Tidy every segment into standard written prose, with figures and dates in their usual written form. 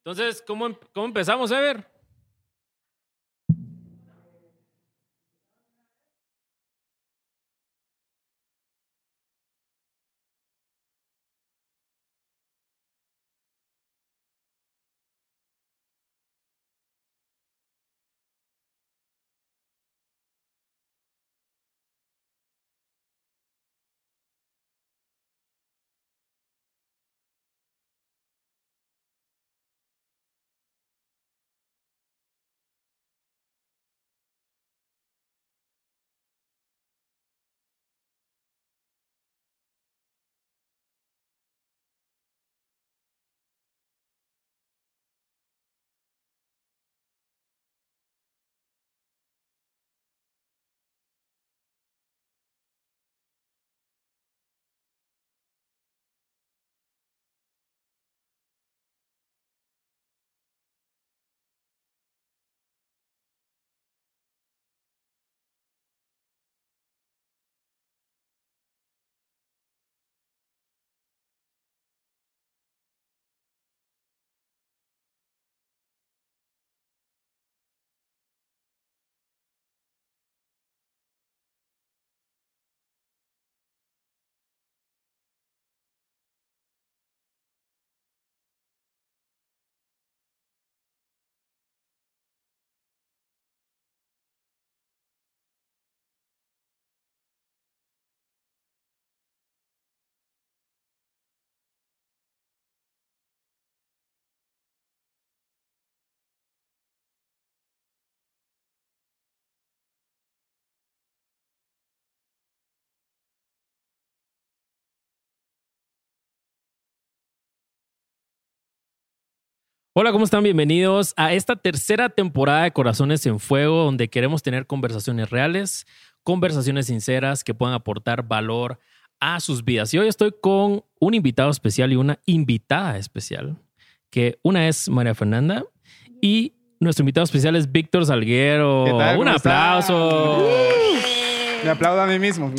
Entonces, ¿cómo empezamos, Ever? Hola, ¿cómo están? Bienvenidos a esta tercera temporada de Corazones en Fuego, donde queremos tener conversaciones reales, conversaciones sinceras que puedan aportar valor a sus vidas. Y hoy estoy con un invitado especial y una invitada especial, que una es María Fernanda y nuestro invitado especial es Víctor Salguero. ¿Qué tal? Un aplauso. Me aplaudo a mí mismo.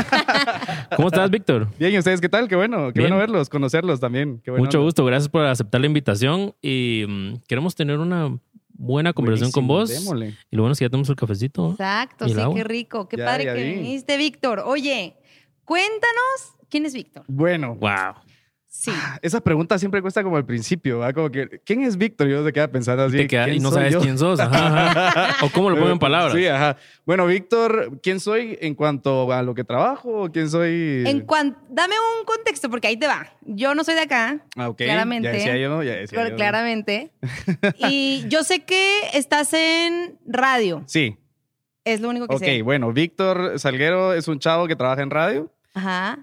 ¿Cómo estás, Víctor? Bien, ¿y ustedes qué tal? Qué bueno verlos, conocerlos también. Qué Mucho onda. gusto, gracias por aceptar la invitación y queremos tener una buena conversación con vos. Démosle. Y lo bueno es que ya tenemos el cafecito. Exacto, ¿Y el sí, agua? qué rico. Qué Ya, padre ya que vi. viniste, Víctor. Oye, cuéntanos, ¿quién es Víctor? Bueno, Wow. Sí. esa pregunta siempre cuesta como al principio, ¿va? Como que, ¿quién es Víctor? Yo se queda pensando así. Y no soy sabes yo? quién sos. Ajá. O cómo lo pongo en palabras. Sí, ajá. Bueno, Víctor, ¿quién soy en cuanto a lo que trabajo? ¿Quién soy? Dame un contexto, porque ahí te va. Yo no soy de acá, Ah, ok. claramente. Ya decía yo. Claramente. Y yo sé que estás en radio. Sí. Es lo único que Ok, sé. bueno, Víctor Salguero es un chavo que trabaja en radio. Ajá.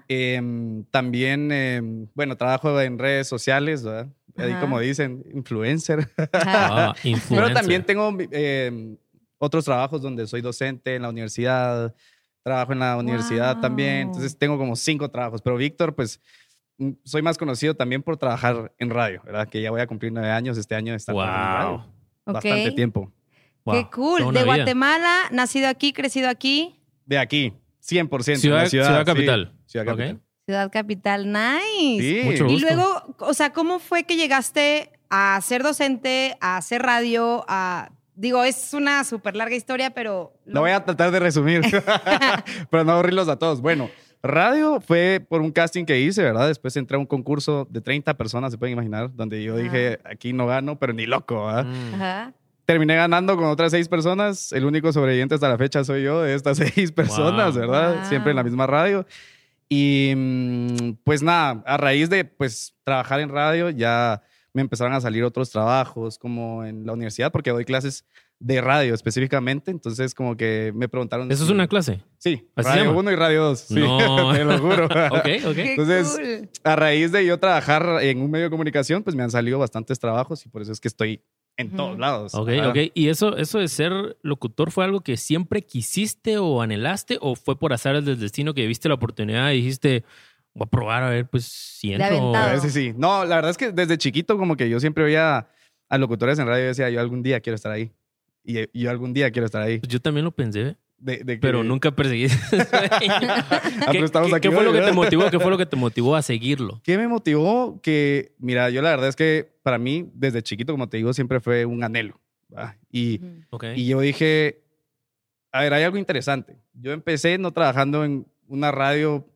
También, bueno, trabajo en redes sociales, ¿verdad? Ahí Ajá. como dicen, influencer. Ajá. Influencer. Pero también tengo otros trabajos donde soy docente en la universidad, trabajo en la universidad Wow. también, entonces tengo como 5 trabajos. Pero Víctor, pues, soy más conocido también por trabajar en radio, ¿verdad? Que ya voy a cumplir 9 años este año de estar trabajando en radio. Wow. Bastante Ok. tiempo. Wow. Qué cool. Toda una De vida. Guatemala, nacido aquí, crecido aquí. De aquí, 100%. Ciudad, en la ciudad sí. capital. Ciudad Ok. capital. Ciudad capital. Nice. Sí. Mucho Y gusto. luego, o sea, ¿cómo fue que llegaste a ser docente, a hacer radio, Digo, es una súper larga historia, pero... Lo voy a tratar de resumir, pero no aburrirlos a todos. Bueno, radio fue por un casting que hice, ¿verdad? Después entré a un concurso de 30 personas, se pueden imaginar, donde yo dije, aquí no gano, pero ni loco, ¿verdad? Ajá. Terminé ganando con otras 6 personas. El único sobreviviente hasta la fecha soy yo de estas 6 personas, Wow. ¿verdad? Wow. Siempre en la misma radio. Y pues nada, a raíz de pues trabajar en radio ya me empezaron a salir otros trabajos como en la universidad porque doy clases de radio específicamente. Entonces como que me preguntaron... ¿Eso es una clase? Sí, ¿Así se Radio llama? 1 y Radio 2. Sí, No. te lo juro. Ok. Qué Entonces, cool. a raíz de yo trabajar en un medio de comunicación, pues me han salido bastantes trabajos y por eso es que estoy en Ujú. todos lados. Ok. Ajá. ¿Y eso de ser locutor fue algo que siempre quisiste o anhelaste o fue por azares del destino que viste la oportunidad y dijiste, voy a probar a ver pues si De entro? aventado. Sí, sí. No, la verdad es que desde chiquito como que yo siempre veía a locutores en radio y decía, yo algún día quiero estar ahí. Y yo algún día quiero estar ahí. Pues yo también lo pensé. de que... Pero nunca perseguiste ese sueño. pero estamos aquí ¿Qué fue hoy, lo que te ¿verdad? motivó? ¿Qué fue lo que te motivó a seguirlo? ¿Qué me motivó? Que, mira, yo la verdad es que para mí, desde chiquito, como te digo, siempre fue un anhelo. ¿Va? Y Ok. yo dije, a ver, hay algo interesante. Yo empecé no trabajando en una radio,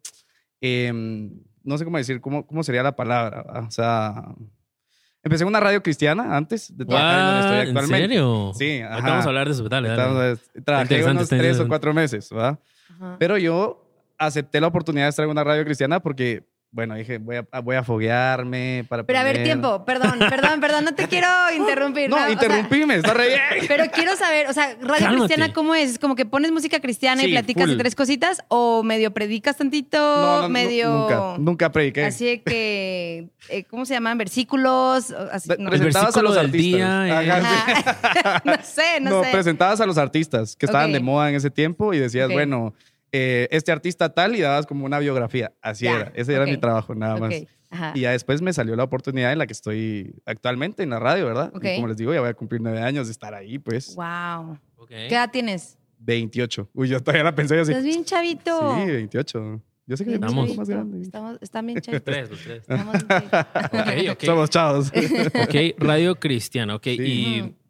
no sé cómo decir, cómo sería la palabra. ¿Va? O sea, empecé en una radio cristiana antes de trabajar en donde estoy What? actualmente. ¿En serio? Sí, Ahorita ajá. vamos a hablar de eso. Dale, dale. Trabajé interesante, unos está 3 o interesante. 4 meses, ¿va? Ajá. Pero yo acepté la oportunidad de estar en una radio cristiana porque, bueno, dije, voy a foguearme para Pero a ver, aprender. tiempo. Perdón, no te quiero interrumpir. No, o sea, interrumpime, está re bien. pero quiero saber, o sea, radio Cálmate. cristiana, ¿cómo es? ¿Es como que pones música cristiana y Sí, platicas de full. 3 cositas? ¿O medio predicas tantito? No, medio... nunca prediqué. Así de que, ¿cómo se llaman? Versículos. Así, no. El Presentabas a versículo los del artistas. día, Ajá, sí. No sé. presentabas a los artistas que estaban Ok. de moda en ese tiempo y decías, Ok. bueno, este artista tal y dabas como una biografía. Así Ya, era. Ese era ok. mi trabajo, nada más. Ok, ajá. Y ya después me salió la oportunidad en la que estoy actualmente en la radio, ¿verdad? Ok. Y como les digo, ya voy a cumplir 9 años de estar ahí, pues. Wow. Ok. ¿Qué edad tienes? 28. Uy, yo todavía la pensé así. Estás bien chavito. Sí, 28. Yo sé que Bien soy un Estamos. poco más chavito. grande. Están bien chavitos. Los tres. Estamos bien chavitos. Ok. Somos chavos. Ok, radio cristiana. Ok, Sí. ¿y Ujú.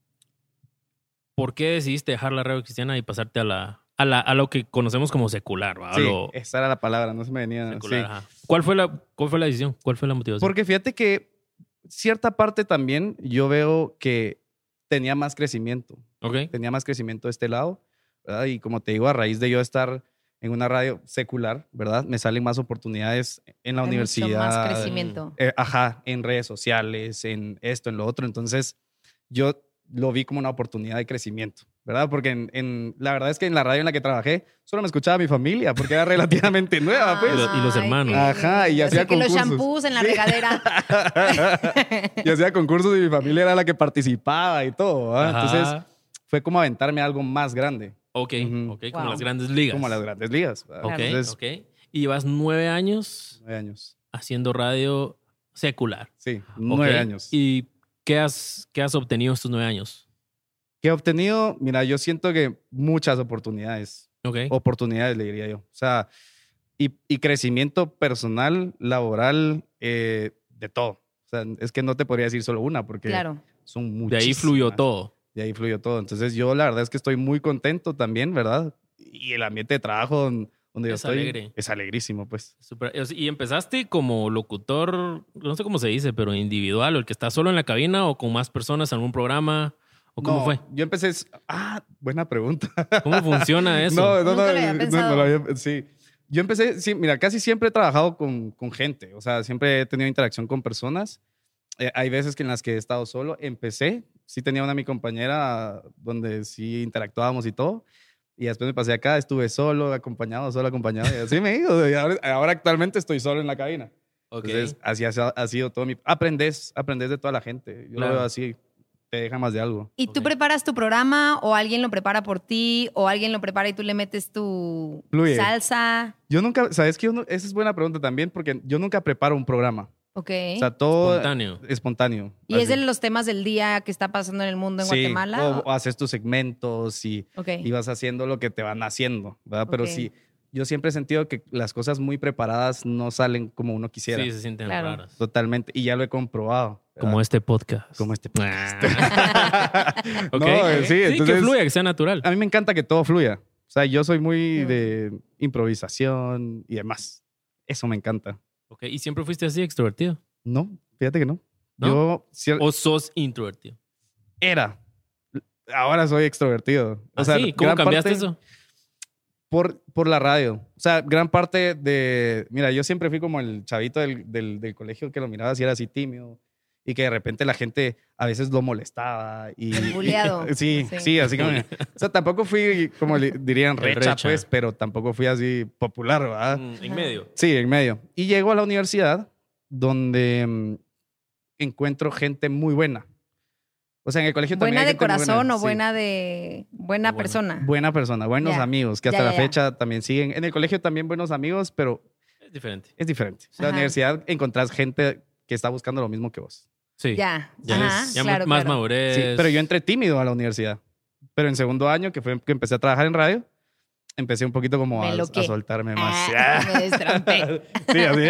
por qué decidiste dejar la radio cristiana y pasarte a lo que conocemos como secular? ¿Va? A Sí, lo esa era la palabra, no se me venía. secular, Sí. ajá. ¿Cuál fue la decisión? ¿Cuál fue la motivación? Porque fíjate que cierta parte también yo veo que tenía más crecimiento. Ok. Tenía más crecimiento de este lado, ¿verdad? Y como te digo, a raíz de yo estar en una radio secular, ¿verdad? Me salen más oportunidades en la Hay mucho universidad. más crecimiento. Ajá, en redes sociales, en esto, en lo otro. Entonces, yo lo vi como una oportunidad de crecimiento, ¿verdad? Porque la verdad es que en la radio en la que trabajé solo me escuchaba mi familia porque era relativamente nueva, pues. Y los hermanos. qué Ajá, y lindo. hacía Así que los concursos. shampoos en la Sí. regadera. Y hacía concursos y mi familia era la que participaba y todo, ¿verdad? Ajá. Entonces, fue como aventarme a algo más grande, Ok, Ujú. ok, como Wow. las grandes ligas. como las grandes ligas, ¿verdad? Ok, Entonces, ok. Y llevas 9 años 9 años. haciendo radio secular. Sí, Ok. 9 años. ¿Y qué has obtenido estos 9 años? ¿Qué he obtenido? Mira, yo siento que muchas oportunidades. Ok. Oportunidades, le diría yo. O sea, y crecimiento personal, laboral, de todo. O sea, es que no te podría decir solo una porque Claro. son De muchísimas. ahí fluyó todo. De ahí fluyó todo. Entonces yo la verdad es que estoy muy contento también, ¿verdad? Y el ambiente de trabajo donde yo Es estoy alegre. es alegrísimo, pues. Y empezaste como locutor, no sé cómo se dice, pero individual, o el que está solo en la cabina o con más personas en algún programa. ¿O cómo No, fue? Yo empecé... buena pregunta. ¿Cómo funciona eso? No, Nunca lo había pensado. sí. Yo empecé, sí, mira, casi siempre he trabajado con gente. O sea, siempre he tenido interacción con personas. Hay veces que en las que he estado solo. Empecé, sí tenía mi compañera donde sí interactuábamos y todo. Y después me pasé acá, estuve solo, acompañado. Y así me he ido. Y ahora actualmente estoy solo en la cabina. Ok. Entonces, así ha sido todo mi... Aprendes de toda la gente. Yo Claro. lo veo así, te deja más de algo. ¿Y tú Ok. preparas tu programa o alguien lo prepara por ti o alguien lo prepara y tú le metes tu Fluye. salsa? Yo nunca, ¿sabes qué? Esa es buena pregunta también porque yo nunca preparo un programa. Ok. O sea, todo Espontáneo. espontáneo. ¿Y así. es de los temas del día que está pasando en el mundo en Sí, Guatemala? o haces tus segmentos y Ok. vas haciendo lo que te van haciendo, ¿verdad? Pero Ok. sí, yo siempre he sentido que las cosas muy preparadas no salen como uno quisiera. Sí, se sienten Claro. raras. Totalmente. Y ya lo he comprobado. ¿verdad? Como este podcast. Como este podcast. Ok. No, sí, que entonces- fluya, que sea natural. A mí me encanta que todo fluya. O sea, yo soy muy Mm. de improvisación y demás. Eso me encanta. Ok. ¿Y siempre fuiste así extrovertido? No, fíjate que no. ¿No? Yo ¿O sos introvertido? era. Ahora soy extrovertido. O sea, ¿Así? ¿Cómo gran cambiaste parte- eso? Por la radio. O sea, gran parte de... Mira, yo siempre fui como el chavito del colegio que lo miraba así, era así tímido. Y que de repente la gente a veces lo molestaba. Y, El buleado. sí, Sí. sí, así como... O sea, tampoco fui, como dirían, El recha, recha. pues, pero tampoco fui así popular, ¿verdad? En medio. Sí, en medio. Y llego a la universidad donde encuentro gente muy buena. O sea, en el colegio también ¿Buena hay de gente muy corazón o sí. buena de buena Buena. persona? Buena persona, buenos Ya. amigos, que hasta Ya, la ya, ya. fecha también siguen. En el colegio también buenos amigos, pero Es diferente. es diferente. En la Ajá. universidad encontrás gente que está buscando lo mismo que vos. Sí. Ya. Ya, Ajá, ya claro, más claro. madurez. Sí, pero yo entré tímido a la universidad. Pero en segundo año, que fue que empecé a trabajar en radio, empecé un poquito como a soltarme más. Me destrampé. Sí, así.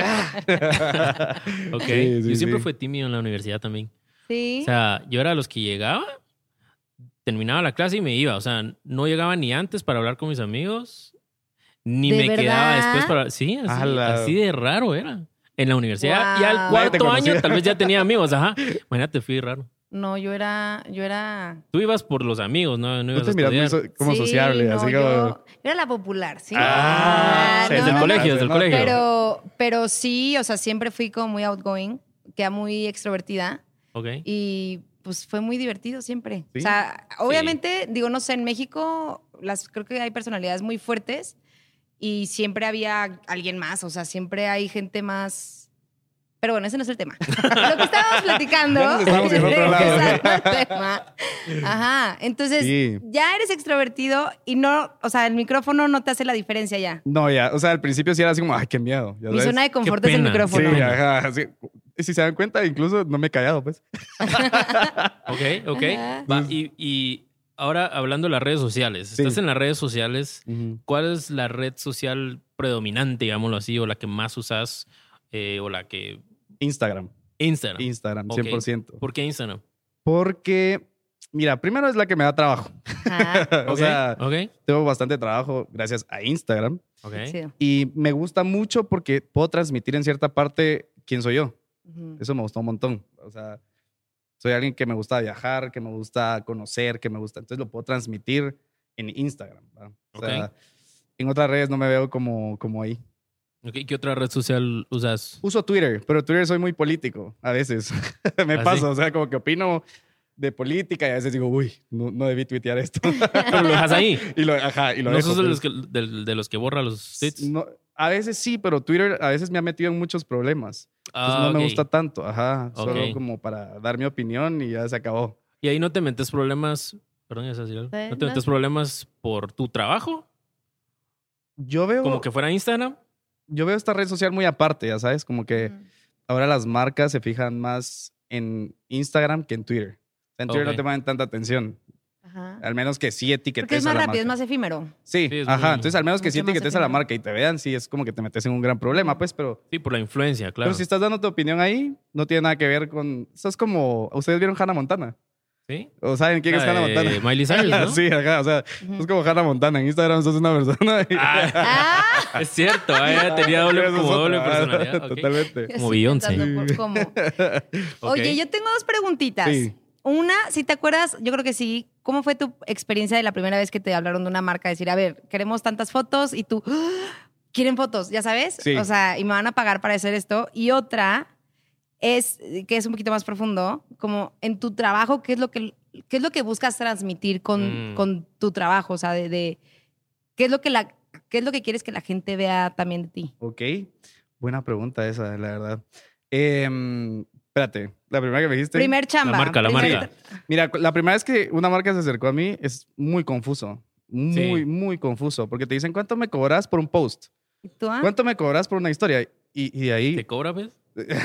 Ok. Sí, sí, Yo siempre sí. fui tímido en la universidad también. Sí. O sea, yo era de los que llegaba, terminaba la clase y me iba. O sea, no llegaba ni antes para hablar con mis amigos, ni ¿De me verdad? quedaba después para... Sí, así, ¡Hala! así de raro era. En la universidad. Y Wow. al Nadie te cuarto año conocía. tal vez ya tenía amigos. Ajá. Imagínate, fui raro. No, yo era... Tú ibas por los amigos, ¿no? No Tú ibas a te miras muy estudiar. como Sí, sociable, no, así yo como... era la popular, sí. Ah, desde el no, colegio, desde el no, colegio. Pero sí, o sea, siempre fui como muy outgoing, que era muy extrovertida Ok. y pues fue muy divertido siempre. Sí. O sea, obviamente, digo, no sé, en México creo que hay personalidades muy fuertes y siempre había alguien más, o sea, siempre hay gente más... Pero bueno, ese no es el tema. Lo que estábamos platicando. Ya nos estamos en otro lado. Empezando el tema. Ajá. Entonces, Sí. ya eres extrovertido y no, o sea, el micrófono no te hace la diferencia ya. No, ya. O sea, al principio sí era así como, ay, qué miedo. ya Mi sabes. zona de confort Qué es el pena. micrófono. Sí, ajá. Sí. Y si se dan cuenta, incluso no me he callado, pues. Ok, ok. Ajá. Va, y ahora hablando de las redes sociales. Sí. Estás en las redes sociales. ¿Cuál es la red social predominante, digámoslo así, o la que más usas, o la que... Instagram. Instagram. Instagram, Ok. 100%. ¿Por qué Instagram? Porque, mira, primero es la que me da trabajo. Ajá. O Ok, sea, ok, tengo bastante trabajo gracias a Instagram. ok. Sí. Y me gusta mucho porque puedo transmitir en cierta parte quién soy yo. Ujú. Eso me gustó un montón. O sea, soy alguien que me gusta viajar, que me gusta conocer, que me gusta. Entonces lo puedo transmitir en Instagram. ¿va? O sea, Ok. en otras redes no me veo como ahí. Ok, ¿qué otra red social usas? Uso Twitter, pero Twitter soy muy político a veces. Me ¿Ah, paso, sí? o sea, como que opino de política y a veces digo, uy, no debí tuitear esto. Pero lo dejas ahí. y lo dejo. ¿No sos de pues. los de los que borra los tweets? No, a veces sí, pero Twitter a veces me ha metido en muchos problemas. Entonces no ok. me gusta tanto, ajá. Solo Ok. como para dar mi opinión y ya se acabó. Y ahí no te metes problemas... Perdón, ¿es decir algo? Sí, ¿No te no. metes problemas por tu trabajo? Yo veo, Como que fuera Instagram. yo veo esta red social muy aparte, ya sabes, como que Ujú. ahora las marcas se fijan más en Instagram que en Twitter. O sea, en Twitter Ok. no te ponen tanta atención. Ajá. Al menos que sí etiquetes Porque es a más la rápido, es marca. más efímero. Sí, Sí, es ajá. muy- Entonces, al menos que sí mucho más etiquetes a la efímero. marca y te vean, sí, es como que te metes en un gran problema, pues, pero... Sí, por la influencia, claro. Pero si estás dando tu opinión ahí, no tiene nada que ver con... Eso es como... ¿Ustedes vieron Hannah Montana? ¿Sí? ¿O saben quién es Hannah Montana? Miley Cyrus, ¿no? Sí, ajá. O sea, Ujú. es como Hannah Montana. En Instagram sos una persona y... Ah, Es cierto, ella tenía Eso es como doble otra. personalidad. ok. Totalmente. ya Como estoy Beyoncé. pensando por cómo. Ok. Oye, yo tengo dos preguntitas. Sí. Una, si te acuerdas, yo creo que sí. ¿Cómo fue tu experiencia de la primera vez que te hablaron de una marca? Decir, a ver, queremos tantas fotos y tú, ¡ah! ¿Quieren fotos? ¿Ya sabes? Sí. O sea, y me van a pagar para hacer esto. Y otra es, que es un poquito más profundo, como en tu trabajo, ¿qué es lo que buscas transmitir con tu trabajo? O sea, ¿qué es lo que quieres que la gente vea también de ti? Ok. Buena pregunta esa, la verdad. Espérate. La primera que me dijiste... Primer chamba. La marca. Mira, la primera vez que una marca se acercó a mí es muy confuso. Muy, Sí. muy confuso. Porque te dicen, ¿cuánto me cobras por un post? ¿Y tú, ah? ¿Cuánto me cobras por una historia? Y de ahí... ¿Te cobra, ves?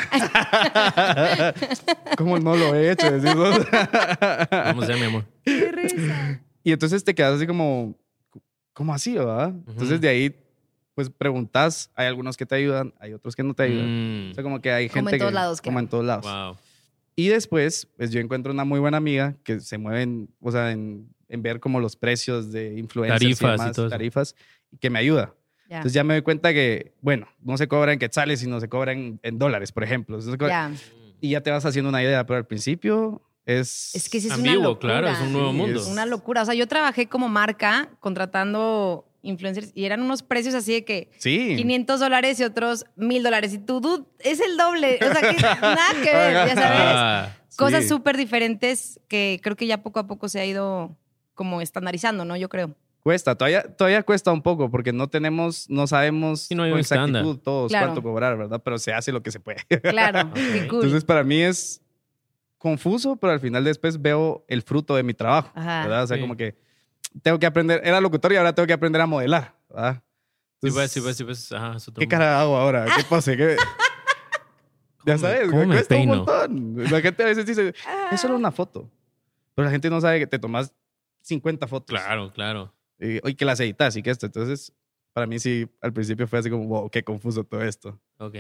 ¿Cómo no lo he hecho? Decís vos. Vamos allá, mi amor. ¡Qué risa! Y entonces te quedas así como... ¿Cómo así, verdad? Entonces de ahí, pues preguntas. Hay algunos que te ayudan, hay otros que no te ayudan. O sea, como que hay Como gente en todos que... lados, Como creo. en todos lados. Wow. Y después, pues yo encuentro una muy buena amiga que se mueve o sea, en ver como los precios de influencers Tarifas y demás, todo eso. tarifas, y que me ayuda. Ya. Entonces ya me doy cuenta que, bueno, no se cobra en quetzales, sino se cobra en dólares, por ejemplo. Entonces, Ya. y ya te vas haciendo una idea, pero al principio es... Es que sí es Ambiguo, una locura. claro, es un nuevo Sí, mundo. es- Una locura. O sea, yo trabajé como marca contratando influencers y eran unos precios así de que Sí. $500 y otros $1,000. Y tú, dude, es el doble. O sea, que nada que ver, ya sabes. Ah, Cosas Sí. súper diferentes que creo que ya poco a poco se ha ido como estandarizando, ¿no? Yo creo. Cuesta, todavía cuesta un poco porque no sabemos Sí, no hay con un estándar. exactitud todos Claro. cuánto cobrar, ¿verdad? Pero se hace lo que se puede. Claro, Ok. qué cool. Entonces, para mí es confuso, pero al final después veo el fruto de mi trabajo, Ajá. ¿verdad? O sea, Sí. como que tengo que aprender, era locutor y ahora tengo que aprender a modelar, ¿verdad? Sí, Entonces, pues, sí, pues. Ajá, es otro ¿qué mundo. cara hago ahora? ¿Qué pase? ¿Qué? Ya ¿Cómo me- sabes, cómo me cuesta un peino? montón. La gente a veces dice, es solo una foto. Pero la gente no sabe que te tomas 50 fotos. Claro. Y que las editas y que esto. Entonces, para mí sí, al principio fue así como, wow, qué confuso todo esto. Ok.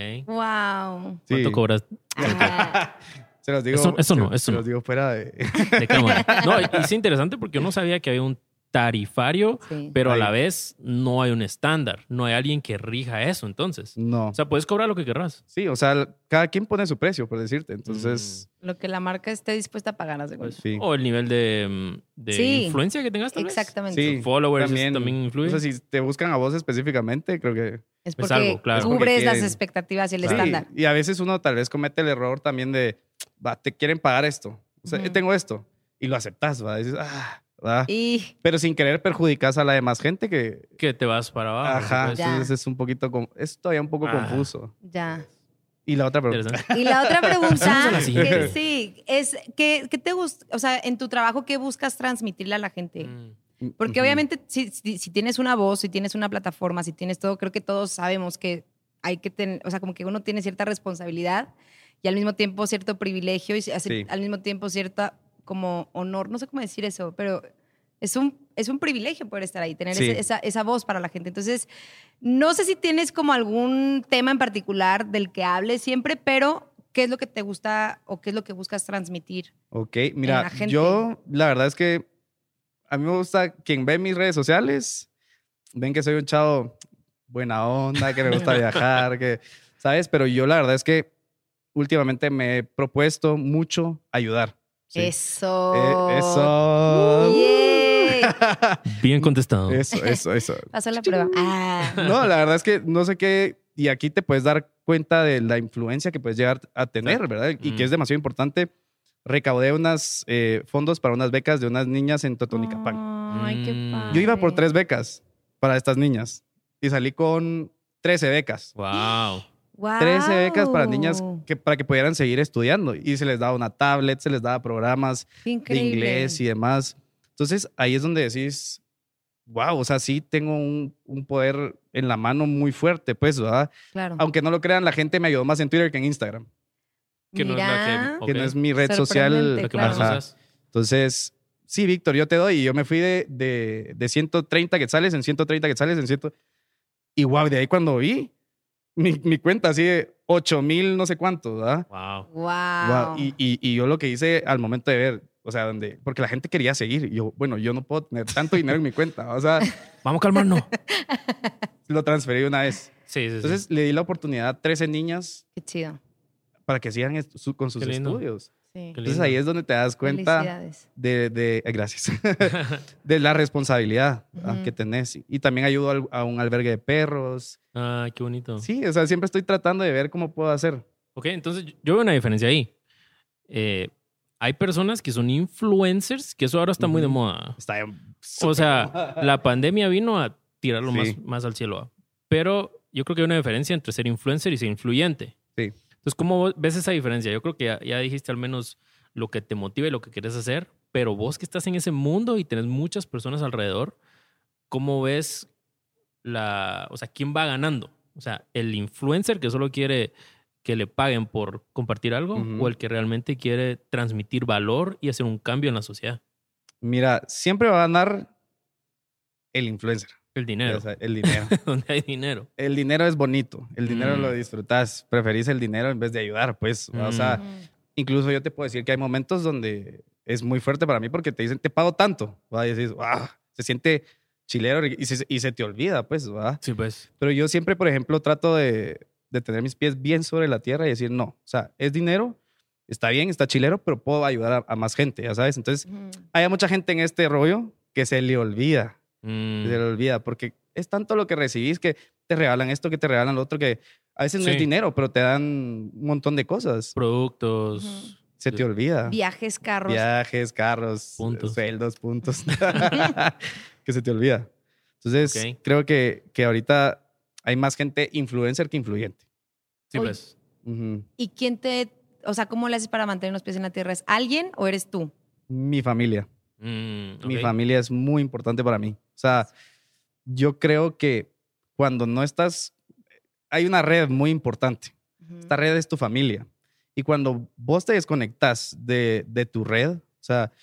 Wow. Sí. ¿Cuánto cobras Ah, Se los digo, Eso no. se los digo fuera de... de cámara? No, y es interesante porque yo no sabía que había un tarifario, sí. pero a la Ahí. vez no hay un estándar. No hay alguien que rija eso, entonces. No. O sea, puedes cobrar lo que querrás. Sí, o sea, cada quien pone su precio, por decirte. Entonces, Lo que la marca esté dispuesta a pagar, haz de cuenta. sí. O el nivel de Sí. influencia que tengas, tal vez. Exactamente. Sí, Followers también influye. O sea, si te buscan a vos específicamente, creo que... Es Pues porque algo, claro. cubres Porque las quieren- expectativas y el Sí, estándar. y a veces uno tal vez comete el error también de, te quieren pagar esto. O sea, Ujú. tengo esto. Y lo aceptas, ¿va? Dices, ¿va? Y Pero sin querer perjudicas a la demás gente que... Que te vas para abajo. Ajá, pues. Ya. entonces es un poquito... Es todavía un poco Ajá. confuso. ya. Y la otra pregunta. Interesante. Y la otra pregunta, Pasemos a la siguiente. que sí, es ¿qué te gusta? O sea, en tu trabajo, ¿qué buscas transmitirle a la gente? Porque Ujú. obviamente si tienes una voz, si tienes una plataforma, si tienes todo, creo que todos sabemos que hay que tener, o sea, como que uno tiene cierta responsabilidad y al mismo tiempo cierto privilegio y Sí. al mismo tiempo cierta como honor, no sé cómo decir eso, pero es un privilegio poder estar ahí, tener Sí. esa voz para la gente. Entonces, no sé si tienes como algún tema en particular del que hables siempre, pero ¿qué es lo que te gusta o qué es lo que buscas transmitir? Ok, la mira, gente. yo la verdad es que a mí me gusta, quien ve mis redes sociales, ven que soy un chavo buena onda, que me gusta viajar, que, ¿sabes? Pero yo la verdad es que últimamente me he propuesto mucho ayudar. ¿sí? Eso. Eso. Yay. Bien contestado. Eso. Pasó la prueba. Ah. No, la verdad es que no sé qué, y aquí te puedes dar cuenta de la influencia que puedes llegar a tener, Exacto. ¿verdad? Y que Mm. es demasiado importante. Recaudé unos fondos para unas becas de unas niñas en Totonicapán. Ay, qué Mm. padre. Yo iba por 3 becas para estas niñas y salí con 13 becas. Wow. Wow. 13 becas para niñas para que pudieran seguir estudiando. Y se les daba una tablet, se les daba programas Qué de increíble. inglés y demás. Entonces ahí es donde decís, wow, o sea, sí tengo un poder en la mano muy fuerte, pues, ¿verdad? Claro. Aunque no lo crean, la gente me ayudó más en Twitter que en Instagram, Que no es la Mira. que. que no es mi red Sorprendente, social. Lo que claro. más Ajá. usas. Entonces, sí, Víctor, yo te doy. Y yo me fui de 130 quetzales en 130 quetzales en 100. Y wow, de ahí cuando vi mi cuenta así de 8,000 no sé cuánto, ¿verdad? Wow. Wow. Wow. Y yo lo que hice al momento de ver, o sea, porque la gente quería seguir. Y yo, bueno, yo no puedo tener tanto dinero en mi cuenta. O sea, Vamos a calmarnos. lo transferí de una vez. Sí. Entonces le di la oportunidad a 13 niñas Qué chido. para que sigan con sus Qué lindo. estudios. Sí. Qué Entonces lindo. ahí es donde te das cuenta Felicidades. gracias, de la responsabilidad Ujú. que tenés. Y también ayudo a un albergue de perros. Ah, qué bonito. Sí, o sea, siempre estoy tratando de ver cómo puedo hacer. Ok, entonces yo veo una diferencia ahí. Hay personas que son influencers, que eso ahora está muy de Ujú. moda. Está O sea, la pandemia vino a tirarlo Sí. más al cielo. ¿va? Pero yo creo que hay una diferencia entre ser influencer y ser influyente. Sí. Entonces, ¿cómo ves esa diferencia? Yo creo que ya dijiste al menos lo que te motiva y lo que quieres hacer, pero vos que estás en ese mundo y tenés muchas personas alrededor, ¿cómo ves o sea, quién va ganando? O sea, el influencer que solo quiere que le paguen por compartir algo Ujú. o el que realmente quiere transmitir valor y hacer un cambio en la sociedad. Mira, siempre va a ganar el influencer. El dinero. O sea, el dinero. Donde hay dinero. El dinero es bonito. El dinero Mm. lo disfrutas. Preferís el dinero en vez de ayudar, pues. O sea, Ujú. incluso yo te puedo decir que hay momentos donde es muy fuerte para mí porque te dicen, te pago tanto. ¿va? Y dices, wow, se siente chilero y se te olvida, pues. ¿va? Sí, pues. Pero yo siempre, por ejemplo, trato de tener mis pies bien sobre la tierra y decir, no, o sea, es dinero, está bien, está chilero, pero puedo ayudar a más gente, ya sabes. Entonces, Ujú. hay mucha gente en este rollo que se le olvida, Mm. se le olvida, porque es tanto lo que recibís que te regalan esto, que te regalan lo otro, que a veces no Sí. es dinero, pero te dan un montón de cosas. Productos. Ujú. Se te olvida. Viajes, carros. Viajes, carros, Puntos. sueldos, puntos. Que se te olvida. Entonces, Ok. creo que ahorita hay más gente influencer que influyente. Sí, Oye. pues. Ujú. ¿Y quién o sea, cómo le haces para mantener los pies en la tierra? ¿Es alguien o eres tú? Mi familia. Mi Ok. familia es muy importante para mí. O sea, yo creo que cuando no estás, hay una red muy importante. Ujú. Esta red es tu familia. Y cuando vos te desconectas de tu red, o sea,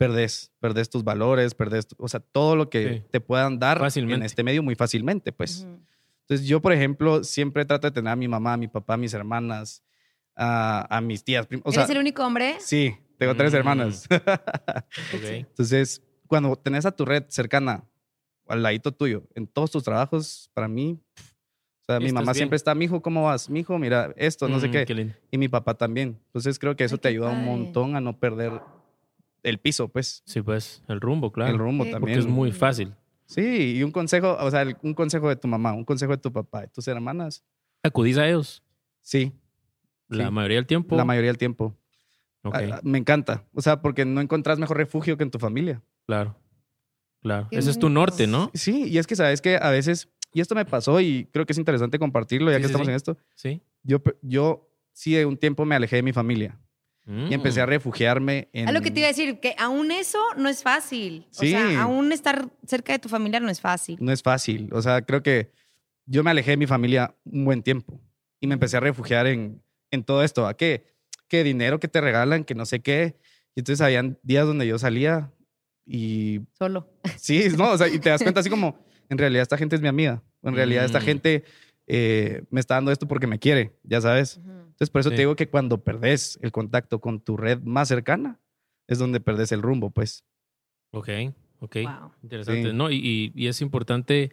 perdés tus valores, o sea, todo lo que Sí. te puedan dar Fácilmente. en este medio muy fácilmente, pues. Ujú. Entonces, yo, por ejemplo, siempre trato de tener a mi mamá, a mi papá, a mis hermanas, a mis tías. O sea, ¿Eres el único hombre? sí, tengo 3 hermanas. Ok. Entonces, cuando tenés a tu red cercana, al ladito tuyo, en todos tus trabajos, para mí, o sea, mi Estás mamá bien. siempre está, mijo, ¿cómo vas? Mijo, mira, esto, no sé qué. Qué lindo. Y mi papá también. Entonces, creo que eso Ay, te qué ayuda un padre. montón a no perder el piso, pues, Sí, pues, el rumbo, claro. el rumbo Qué también. Porque es muy fácil. Sí, y un consejo, o sea, un consejo de tu mamá, un consejo de tu papá, de tus hermanas. ¿Acudís a ellos Sí, la Sí. mayoría del tiempo? la mayoría del tiempo. Ok, Me encanta. O sea, porque no encontrás mejor refugio que en tu familia. claro. Claro. Qué Ese es tu bonito. norte, ¿no? Sí, y es que sabes que a veces, y esto me pasó y creo que es interesante compartirlo ya Sí, que sí, estamos sí. en esto, Sí. yo sí de un tiempo me alejé de mi familia y empecé a refugiarme en... Es lo que te iba a decir, que aún eso no es fácil. O Sí. sea, aún estar cerca de tu familia no es fácil. No es fácil. O sea, creo que yo me alejé de mi familia un buen tiempo y me empecé a refugiar en todo esto. ¿A qué? Que dinero que te regalan, que no sé qué. Y entonces habían días donde yo salía y Solo. sí, no, o sea, y te das cuenta así como, en realidad esta gente es mi amiga. O en realidad esta Mm. gente me está dando esto porque me quiere, ya sabes. Entonces, por eso Sí. te digo que cuando perdés el contacto con tu red más cercana, es donde perdés el rumbo, pues. Ok, ok. Wow. Interesante. Sí. No, y es importante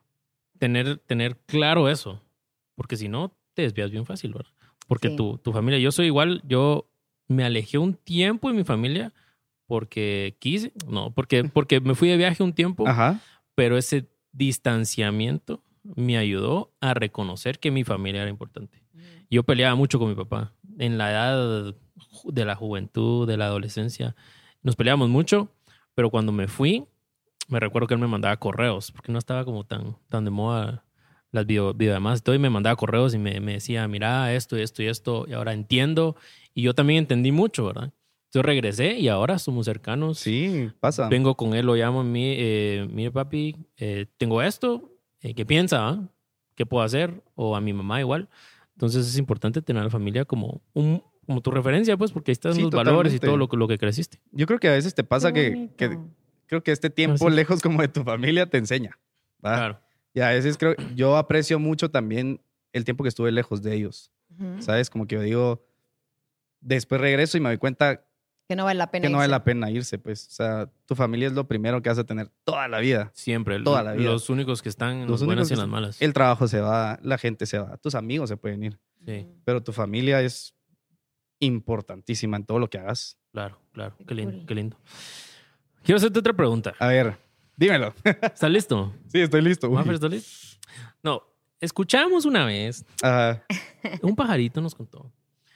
tener claro eso. Porque si no, te desvías bien fácil, ¿verdad? Porque Sí. tu familia, yo soy igual, yo me alejé un tiempo de mi familia porque quise, no, porque me fui de viaje un tiempo, Ajá. pero ese distanciamiento me ayudó a reconocer que mi familia era importante. Yo peleaba mucho con mi papá. En la edad de la juventud, de la adolescencia, nos peleábamos mucho, pero cuando me fui, me recuerdo que él me mandaba correos, porque no estaba como tan de moda las videollamadas y todo, y me mandaba correos y me decía, mira, esto y esto y esto, y ahora entiendo. Y yo también entendí mucho, ¿verdad? Entonces regresé y ahora somos cercanos. Sí, pasa. Vengo con él, lo llamo, mire papi, tengo esto, ¿qué piensa? Ah? ¿Qué puedo hacer? O a mi mamá igual. Entonces es importante tener a la familia como tu referencia, pues, porque ahí están Sí, los valores y totalmente. todo lo que creciste. Yo creo que a veces te pasa Qué que bonito. creo que este tiempo Así. lejos como de tu familia te enseña. ¿Va? Claro. Y a veces yo aprecio mucho también el tiempo que estuve lejos de ellos. Ujú. ¿Sabes? Como que yo digo, después regreso y me doy cuenta Que no vale la pena que no vale irse. la pena irse, pues. O sea, tu familia es lo primero que vas a tener toda la vida. Siempre. Toda la vida. Los únicos que están en Los las buenas únicos y en que las malas. El trabajo se va, la gente se va, tus amigos se pueden ir, Sí, pero tu familia es importantísima en todo lo que hagas. claro, claro. Qué Qué lindo, cool. qué lindo. Quiero hacerte otra pregunta. A ver, dímelo. ¿Estás listo? Sí, estoy listo. Uy. ¿Maffer, estás listo? No, escuchamos una vez, Ajá. un pajarito nos contó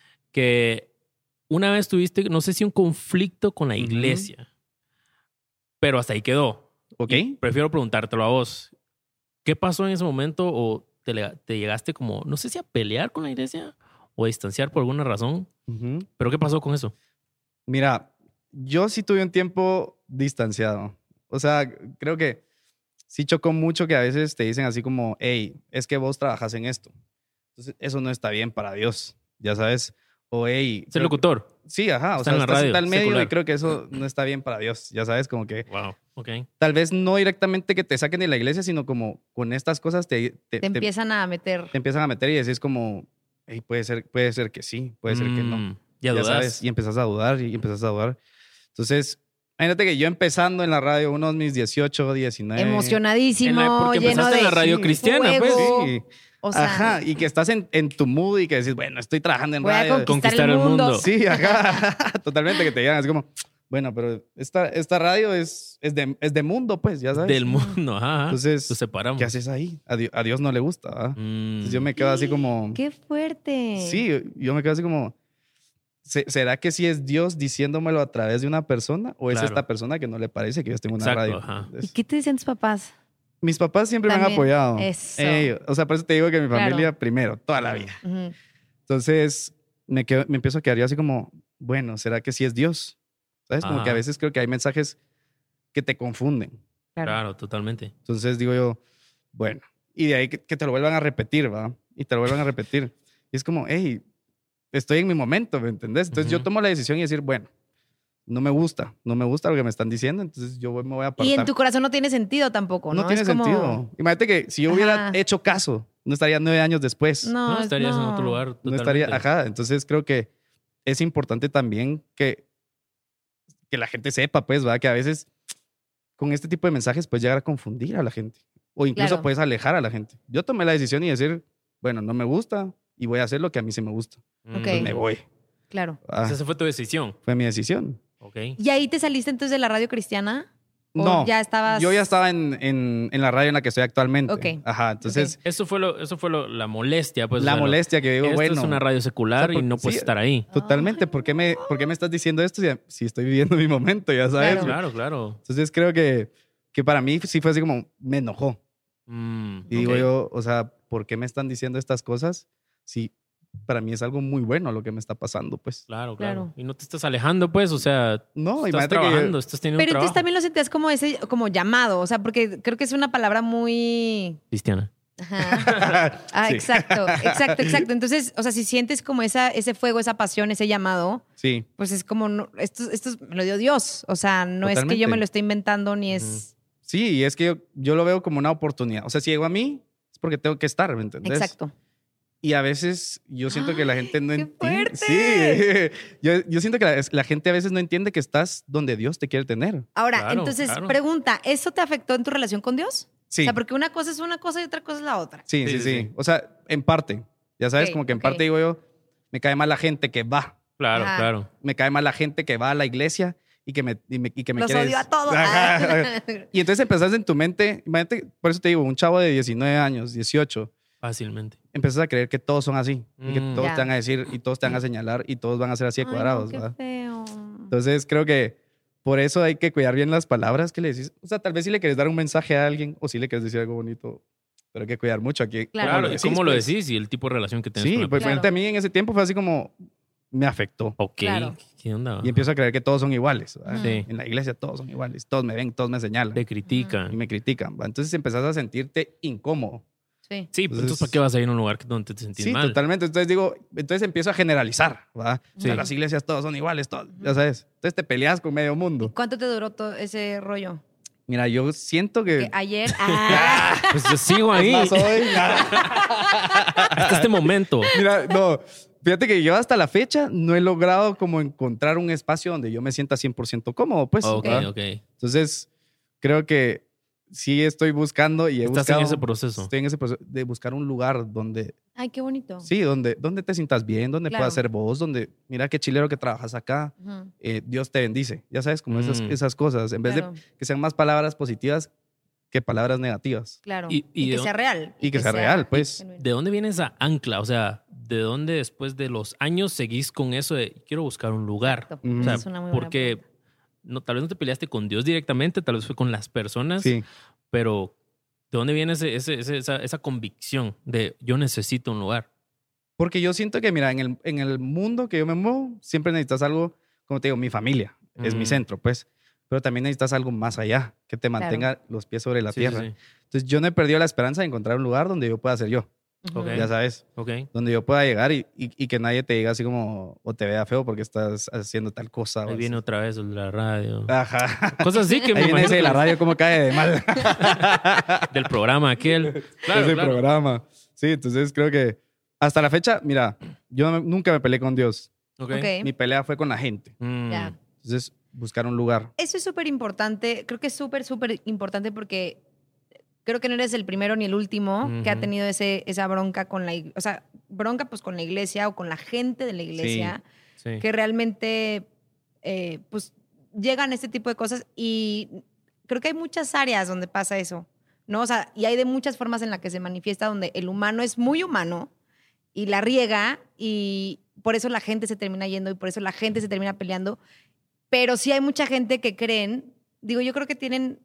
que una vez tuviste, no sé si un conflicto con la Ujú. iglesia, pero hasta ahí quedó. Ok. Y prefiero preguntártelo a vos. ¿Qué pasó en ese momento o te llegaste como, no sé si a pelear con la iglesia o a distanciar por alguna razón? Ujú. ¿Pero qué pasó con eso? Mira, yo sí tuve un tiempo distanciado. O sea, creo que sí chocó mucho que a veces te dicen así como, hey, es que vos trabajas en esto. Entonces, eso no está bien para Dios, ya sabes. O, hey, Es el locutor. sí, ajá. O Está sea, en la estás en radio, tal medio secular. y creo que eso no está bien para Dios, ya sabes, como que Wow. Ok. tal vez no directamente que te saquen de la iglesia, sino como con estas cosas te Te empiezan a meter. te empiezan a meter y decís como, hey, puede ser que sí, puede ser que no. Ya dudas. sabes, y empezás a dudar y empezás a dudar. Entonces, imagínate que yo empezando en la radio, unos mis 18, 19. Emocionadísimo, Porque lleno empezaste de en la radio sí, cristiana, pues. fuego. Sí. O sea, Ajá, y que estás en tu mood y que decís, bueno, estoy trabajando en voy a radio. conquistar el mundo. Sí, ajá. Totalmente que te digan así como, bueno, pero esta radio es de mundo, pues, ya sabes. Del mundo. Ajá. Entonces, Nos separamos. ¿qué haces ahí? A Dios no le gusta, ¿verdad? Mm. Entonces yo me quedo así como, ¡Qué fuerte! sí, yo me quedo así como, ¿será que sí es Dios diciéndomelo a través de una persona o es Claro. esta persona que no le parece que yo esté en una Exacto, radio? ajá. ¿Y Entonces, qué te decían tus papás? mis papás siempre me han También, apoyado. eso. O sea, por eso te digo que mi Claro. familia primero, toda la vida. Ujú. Entonces, me empiezo a quedar yo así como, bueno, ¿será que sí es Dios? ¿Sabes? Como que a Ajá. veces creo que hay mensajes que te confunden. Claro, totalmente. Entonces digo yo, bueno, y de ahí que te lo vuelvan a repetir, ¿va? Y te lo vuelvan a repetir. Y es como, hey, estoy en mi momento, ¿me entendés? Entonces yo Ujú. tomo la decisión y decir, bueno, no me gusta lo que me están diciendo, entonces yo me voy a apartar. Y en tu corazón no tiene sentido tampoco, ¿no? No tiene Es como- sentido. Imagínate que si yo hubiera hecho caso, no estaría 9 años después. No, estarías en no. otro lugar. No Totalmente. estaría, ajá. Entonces creo que es importante también que la gente sepa, pues, ¿verdad? Que a veces con este tipo de mensajes puedes llegar a confundir a la gente. O incluso Claro. puedes alejar a la gente. Yo tomé la decisión y decir, bueno, no me gusta y voy a hacer lo que a mí sí me gusta. Mm. Ok. Me voy. Claro. Ah, Esa fue tu decisión. fue mi decisión. Ok. ¿Y ahí te saliste entonces de la radio cristiana? ¿O No, ya estabas...? yo ya estaba en la radio en la que estoy actualmente. Ok. Ajá, entonces Eso fue la molestia, pues. la o sea, molestia que digo, esto bueno, es una radio secular o sea, y no puedes sí, estar ahí. totalmente, ¿por qué me estás diciendo esto si estoy viviendo mi momento, ya sabes? Claro. Claro. Entonces creo que para mí sí fue así como, me enojó. Y digo ok. yo, o sea, ¿por qué me están diciendo estas cosas? Si para mí es algo muy bueno lo que me está pasando, pues. Claro. Claro. Y no te estás alejando, pues, o sea, No, estás imagínate que yo- trabajando, estás teniendo Pero un entonces trabajo. también lo sentías como ese, como llamado, o sea, porque creo que es una palabra muy... Cristiana. Ajá. Ah, Sí. exacto. Entonces, o sea, si sientes como ese fuego, esa pasión, ese llamado, Sí, pues es como, no, esto me lo dio Dios. O sea, no es que yo Totalmente. me lo esté inventando ni es... sí, y es que yo lo veo como una oportunidad. O sea, si llego a mí, es porque tengo que estar, ¿me entendés? Exacto. Y a veces yo siento que la gente no ¡qué entiende. fuerte! Sí, yo siento que la gente a veces no entiende que estás donde Dios te quiere tener. Ahora, Claro, entonces, claro. pregunta, ¿eso te afectó en tu relación con Dios? Sí, O sea, porque una cosa es una cosa y otra cosa es la otra. sí, Sí, sí, sí, sí. sí. O sea, en parte. Ya sabes, Ok, como que en ok. parte digo yo, me cae mal la gente que va. Claro, Ajá. claro. Me cae mal la gente que va a la iglesia y que me Los quiere- odio a todos. Ajá. Y entonces empezás en tu mente, imagínate, por eso te digo, un chavo de 19 años, 18, Fácilmente. empiezas a creer que todos son así. Y que todos Ya. te van a decir y todos te van a señalar y todos van a ser así de Ay, cuadrados. no, qué ¿verdad? feo. Entonces creo que por eso hay que cuidar bien las palabras que le decís. O sea, tal vez si le quieres dar un mensaje a alguien o si le quieres decir algo bonito, pero hay que cuidar mucho aquí. Claro. Claro, ¿y cómo lo pues. decís? Y el tipo de relación que tienes Sí, con la pues Claro. frente a mí en ese tiempo fue así como, me afectó. Ok. Claro. ¿Qué onda? Y empiezo a creer que todos son iguales. ¿verdad? Sí. En la iglesia todos son iguales. Todos me ven, todos me señalan. Te critican. Y me critican. ¿va? Entonces empezás a sentirte incómodo. Sí. Sí, pero entonces Entonces- ¿para qué vas a ir a un lugar donde te sentís Sí, mal? totalmente. Entonces empiezo a generalizar. ¿va? O sea, Sí. las iglesias todos son iguales, todos, ya sabes. Entonces te peleas con medio mundo. ¿Cuánto te duró todo ese rollo? Mira, yo siento Que que... ayer. Pues yo sigo ahí Más hoy, hasta este momento. Mira, no. Fíjate que yo hasta la fecha no he logrado como encontrar un espacio donde yo me sienta 100% cómodo, pues. Ok, ¿verdad? ok. Entonces, creo que sí estoy buscando y he Estás buscado... en ese proceso. Estoy en ese proceso de buscar un lugar donde... Ay, qué bonito. Sí, donde te sientas bien, donde Claro. puedas ser vos, donde... Mira qué chilero que trabajas acá. Ujú, Dios te bendice. Ya sabes, como Mm. esas cosas. En vez claro, de que sean más palabras positivas que palabras negativas. claro. Y- y que de- sea real. Y que sea real, pues. genuino. ¿De dónde viene esa ancla? O sea, ¿de dónde después de los años seguís con eso de quiero buscar un lugar? Exacto. Ujú. O sea, Es una muy buena porque pregunta. tal vez no te peleaste con Dios directamente, tal vez fue con las personas, Sí. pero ¿de dónde viene esa convicción de yo necesito un lugar? Porque yo siento que, mira, en el mundo que yo me muevo, siempre necesitas algo, como te digo, mi familia es mi Mm. centro, pues. Pero también necesitas algo más allá, que te mantenga los pies sobre la Sí, tierra. sí, sí. Entonces, yo no he perdido la esperanza de encontrar un lugar donde yo pueda ser yo, Ujú. Ok. ya sabes. Ok. Donde yo pueda llegar y que nadie te diga así como, o te vea feo porque estás haciendo tal cosa. o Ahí viene así. otra vez el de la radio. Ajá. Cosas así que me Ahí viene imagino ese de que la radio, cómo cae de mal. del programa aquel. Claro, ese claro. programa. Sí, entonces creo que hasta la fecha, mira, yo nunca me peleé con Dios. Ok. Ok. Mi pelea fue con la gente. Mm. Ya. Entonces, buscar un lugar. Eso es súper importante. Creo que es súper importante porque creo que no eres el primero ni el último que ha Ujú. tenido esa bronca con la iglesia. O sea, bronca pues con la iglesia o con la gente de la iglesia Sí. que realmente pues llegan a este tipo de cosas y creo que hay muchas áreas donde pasa eso, ¿no? O sea, y hay de muchas formas en las que se manifiesta donde el humano es muy humano y la riega y por eso la gente se termina yendo y por eso la gente se termina peleando. Pero sí hay mucha gente que creen, digo, yo creo que tienen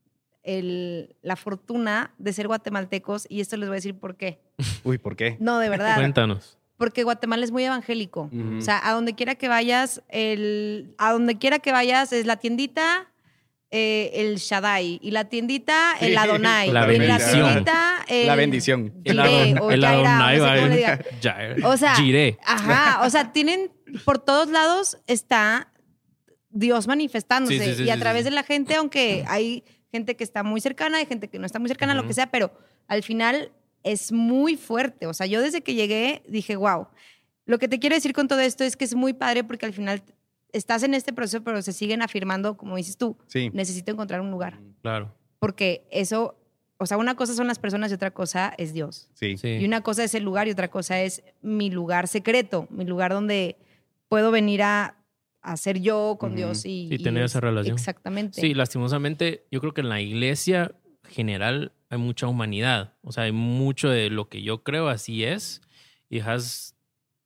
la fortuna de ser guatemaltecos y esto les voy a decir por qué. Uy, ¿por qué? No, de verdad. Cuéntanos. Porque Guatemala es muy evangélico. Ujú. O sea, a donde quiera que vayas, es la tiendita, el Shaddai. Y la tiendita, el Sí, Adonai. la y la bendición. tiendita, La bendición. Jireh o el Yaira, Adonai no sé va cómo le a- digan. Jair. O sea, Jireh. ajá, o sea, tienen por todos lados está Dios manifestándose. Sí, sí, sí, y a sí, través sí. de la gente, aunque hay gente que está muy cercana, hay gente que no está muy cercana, lo que sea, pero al final es muy fuerte. O sea, yo desde que llegué dije, wow. Lo que te quiero decir con todo esto es que es muy padre porque al final estás en este proceso, pero se siguen afirmando, como dices tú, Sí. necesito encontrar un lugar. Claro. Porque eso, o sea, una cosa son las personas y otra cosa es Dios. Sí. Sí. Y una cosa es el lugar y otra cosa es mi lugar secreto, mi lugar donde puedo venir a ser yo con Ujú. Dios y tener esa relación. Exactamente. Sí, lastimosamente, yo creo que en la iglesia general hay mucha humanidad. O sea, hay mucho de lo que yo creo, así es. Y dejas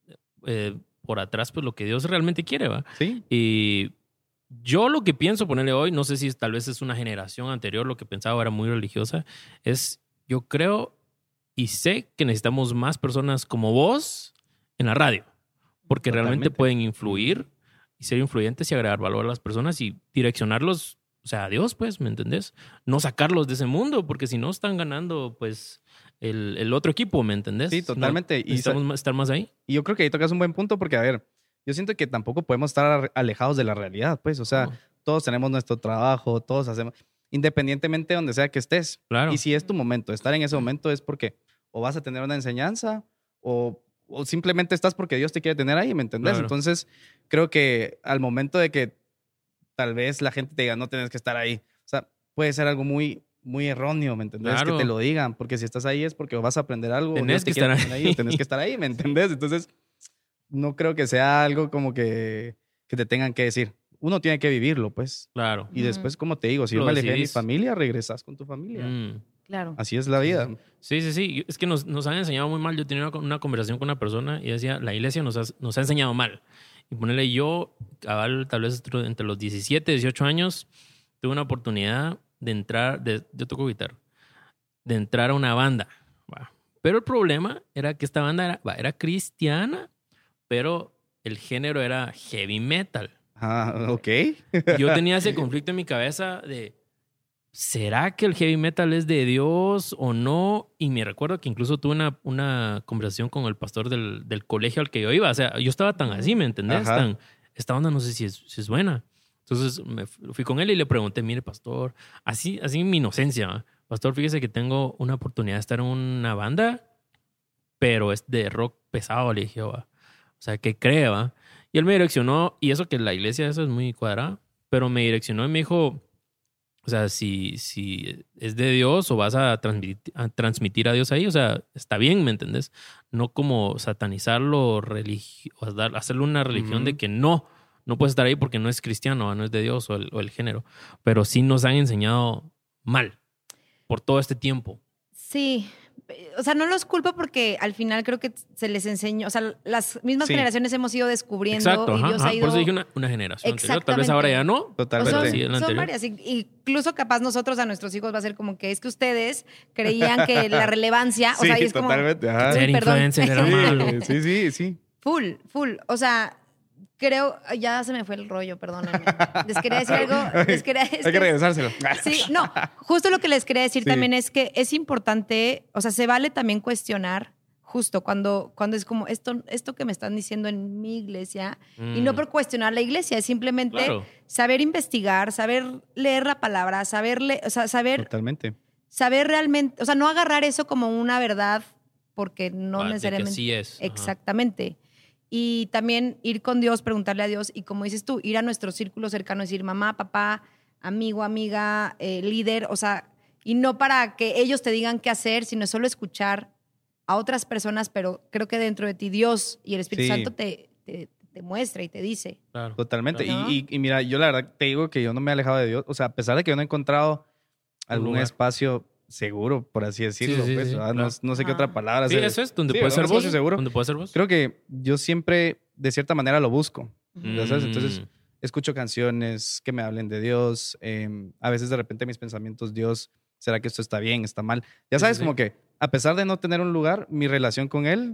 por atrás, pues, lo que Dios realmente quiere, ¿va? Sí. Y yo lo que pienso ponerle hoy, no sé si tal vez es una generación anterior, lo que pensaba era muy religiosa, es yo creo y sé que necesitamos más personas como vos en la radio, porque realmente Totalmente. pueden influir y ser influyentes y agregar valor a las personas y direccionarlos, o sea, a Dios, pues, ¿me entendés? No sacarlos de ese mundo, porque si no están ganando, pues, el otro equipo, ¿me entendés? Sí, totalmente. No, necesitamos estar más ahí. Y yo creo que ahí tocas un buen punto porque, a ver, yo siento que tampoco podemos estar alejados de la realidad, pues. O sea, No. todos tenemos nuestro trabajo, todos hacemos, independientemente de donde sea que estés. Claro. Y si es tu momento, estar en ese momento es porque o vas a tener una enseñanza o simplemente estás porque Dios te quiere tener ahí, ¿me entendés? Claro. Entonces, creo que al momento de que tal vez la gente te diga, no tienes que estar ahí, o sea, puede ser algo muy, muy erróneo, ¿me entendés? Claro. Que te lo digan, porque si estás ahí es porque vas a aprender algo. Tenés Dios te que quiere estar tener ahí. o tenés que estar ahí, ¿me entendés? Entonces, no creo que sea algo como que te tengan que decir. Uno tiene que vivirlo, pues. Claro. Y después, como te digo, si Lo yo me alejé de mi decidís. familia, regresas con tu familia. Mm. Claro. Así es la vida. Sí, sí, sí. Es que nos han enseñado muy mal. Yo tenía una conversación con una persona y decía, la iglesia nos ha enseñado mal. Y ponerle yo, cabal, tal vez entre los 17, 18 años, tuve una oportunidad de entrar, yo toco guitarra, de entrar a una banda. Va. Pero el problema era que esta banda era cristiana, pero el género era heavy metal. Ah, ok. Y yo tenía ese conflicto en mi cabeza de, ¿será que el heavy metal es de Dios o no? Y me recuerdo que incluso tuve una conversación con el pastor del colegio al que yo iba. O sea, yo estaba tan así, ¿me entendés? Ajá. Esta onda no sé si es buena. Entonces me fui con él y le pregunté, mire, pastor, así en mi inocencia, ¿va? Pastor, fíjese que tengo una oportunidad de estar en una banda, pero es de rock pesado, le dije, ¿va? O sea, que cree, ¿va? Y él me direccionó, y eso que la iglesia eso es muy cuadrada, pero me direccionó y me dijo, o sea, si es de Dios o vas a transmitir a Dios ahí, o sea, está bien, ¿me entendés? No como satanizarlo o hacerle una religión de que no puedes estar ahí porque no es cristiano, no es de Dios o el género. Pero sí nos han enseñado mal por todo este tiempo. Sí. O sea, no los culpo porque al final creo que se les enseñó, o sea, las mismas Sí. generaciones hemos ido descubriendo Exacto, y ajá, Dios ajá. ha ido... Por eso dije una generación anterior. Tal vez Exactamente. ahora ya no. Totalmente. O Pero sí, en la son anterior. varias. Incluso capaz nosotros a nuestros hijos va a ser como que es que ustedes creían que la relevancia, o sea, y es como... totalmente. Ajá. Ser Uy, perdón. influencer era malo. Sí, sí, sí. Full. O sea, creo... Ya se me fue el rollo, perdónenme. Les quería decir algo. Hay que regresárselo. Sí, no, justo lo que les quería decir Sí. también es que es importante, o sea, se vale también cuestionar justo cuando es como esto que me están diciendo en mi iglesia, y no por cuestionar la iglesia, es simplemente Claro. saber investigar, saber leer la palabra, o sea, saber realmente, o sea, no agarrar eso como una verdad porque no De que necesariamente. sí es. Ajá. Exactamente. Y también ir con Dios, preguntarle a Dios y como dices tú, ir a nuestro círculo cercano, decir mamá, papá, amigo, amiga, líder, o sea, y no para que ellos te digan qué hacer, sino solo escuchar a otras personas, pero creo que dentro de ti Dios y el Espíritu Sí. Santo te muestra y te dice. Claro. Totalmente. ¿No? Y mira, yo la verdad te digo que yo no me he alejado de Dios. O sea, a pesar de que yo no he encontrado algún lugar. espacio seguro, por así decirlo, Sí, pues, sí, ¿verdad? claro. No sé qué Ajá. otra palabra. Sí, eso es donde Sí, puedes ¿verdad? ser Un vos. espacio seguro. Donde puedes ser vos. Creo que yo siempre, de cierta manera, lo busco. ¿Ya sabes? Entonces, Mm. escucho canciones que me hablen de Dios. A veces, de repente, mis pensamientos, Dios, ¿será que esto está bien, está mal? Ya Sí, sabes, sí, sí. como que, a pesar de no tener un lugar, mi relación con Él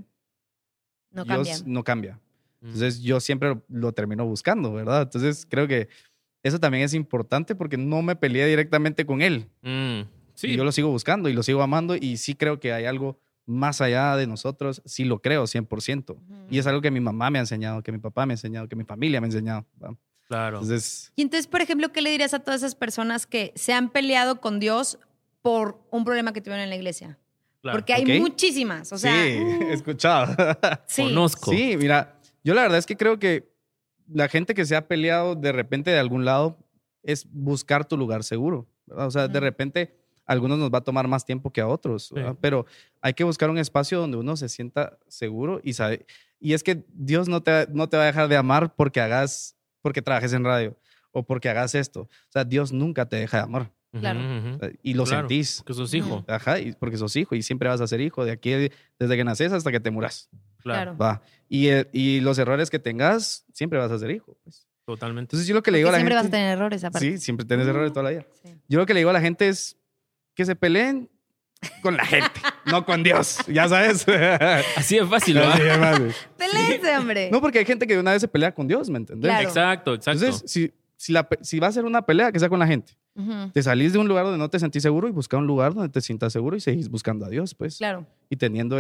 No Dios cambian. no cambia. Mm. Entonces, yo siempre lo termino buscando, ¿verdad? Entonces, creo que eso también es importante porque no me peleé directamente con Él. Mm. Sí. Y yo lo sigo buscando y lo sigo amando y sí creo que hay algo más allá de nosotros, sí lo creo 100%. Y es algo que mi mamá me ha enseñado, que mi papá me ha enseñado, que mi familia me ha enseñado. ¿va? Claro. Entonces, Y entonces, por ejemplo, ¿qué le dirías a todas esas personas que se han peleado con Dios por un problema que tuvieron en la iglesia? Claro. Porque hay Ok. muchísimas. O sea, sí, he escuchado. sí. Conozco. Sí, mira, yo la verdad es que creo que la gente que se ha peleado de repente de algún lado es buscar tu lugar seguro, ¿verdad? O sea, de Ujú. repente a algunos nos va a tomar más tiempo que a otros, ¿verdad? Sí. Pero hay que buscar un espacio donde uno se sienta seguro y sabe. Y es que Dios no te va a dejar de amar porque trabajes en radio o porque hagas esto. O sea, Dios nunca te deja de amar. Claro. Y lo Claro, sentís. porque sos hijo. Ajá, y porque sos hijo y siempre vas a ser hijo de aquí desde que naces hasta que te muras. Claro. Claro. Va. Y los errores que tengas, siempre vas a ser hijo. Pues. Totalmente. Entonces yo lo que le digo Porque a la siempre vas a gente... tener errores aparte. Sí, siempre tienes errores toda la vida. Sí. Yo lo que le digo a la gente es que se peleen con la gente, no con Dios. Ya sabes. Así es fácil, ¿verdad? Así es fácil. Peléense, hombre. No, porque hay gente que de una vez se pelea con Dios, ¿me entendés? Claro. Exacto. Entonces, si va a ser una pelea, que sea con la gente. Ujú. Te salís de un lugar donde no te sentís seguro y busca un lugar donde te sientas seguro y seguís buscando a Dios, pues. Claro. Y teniendo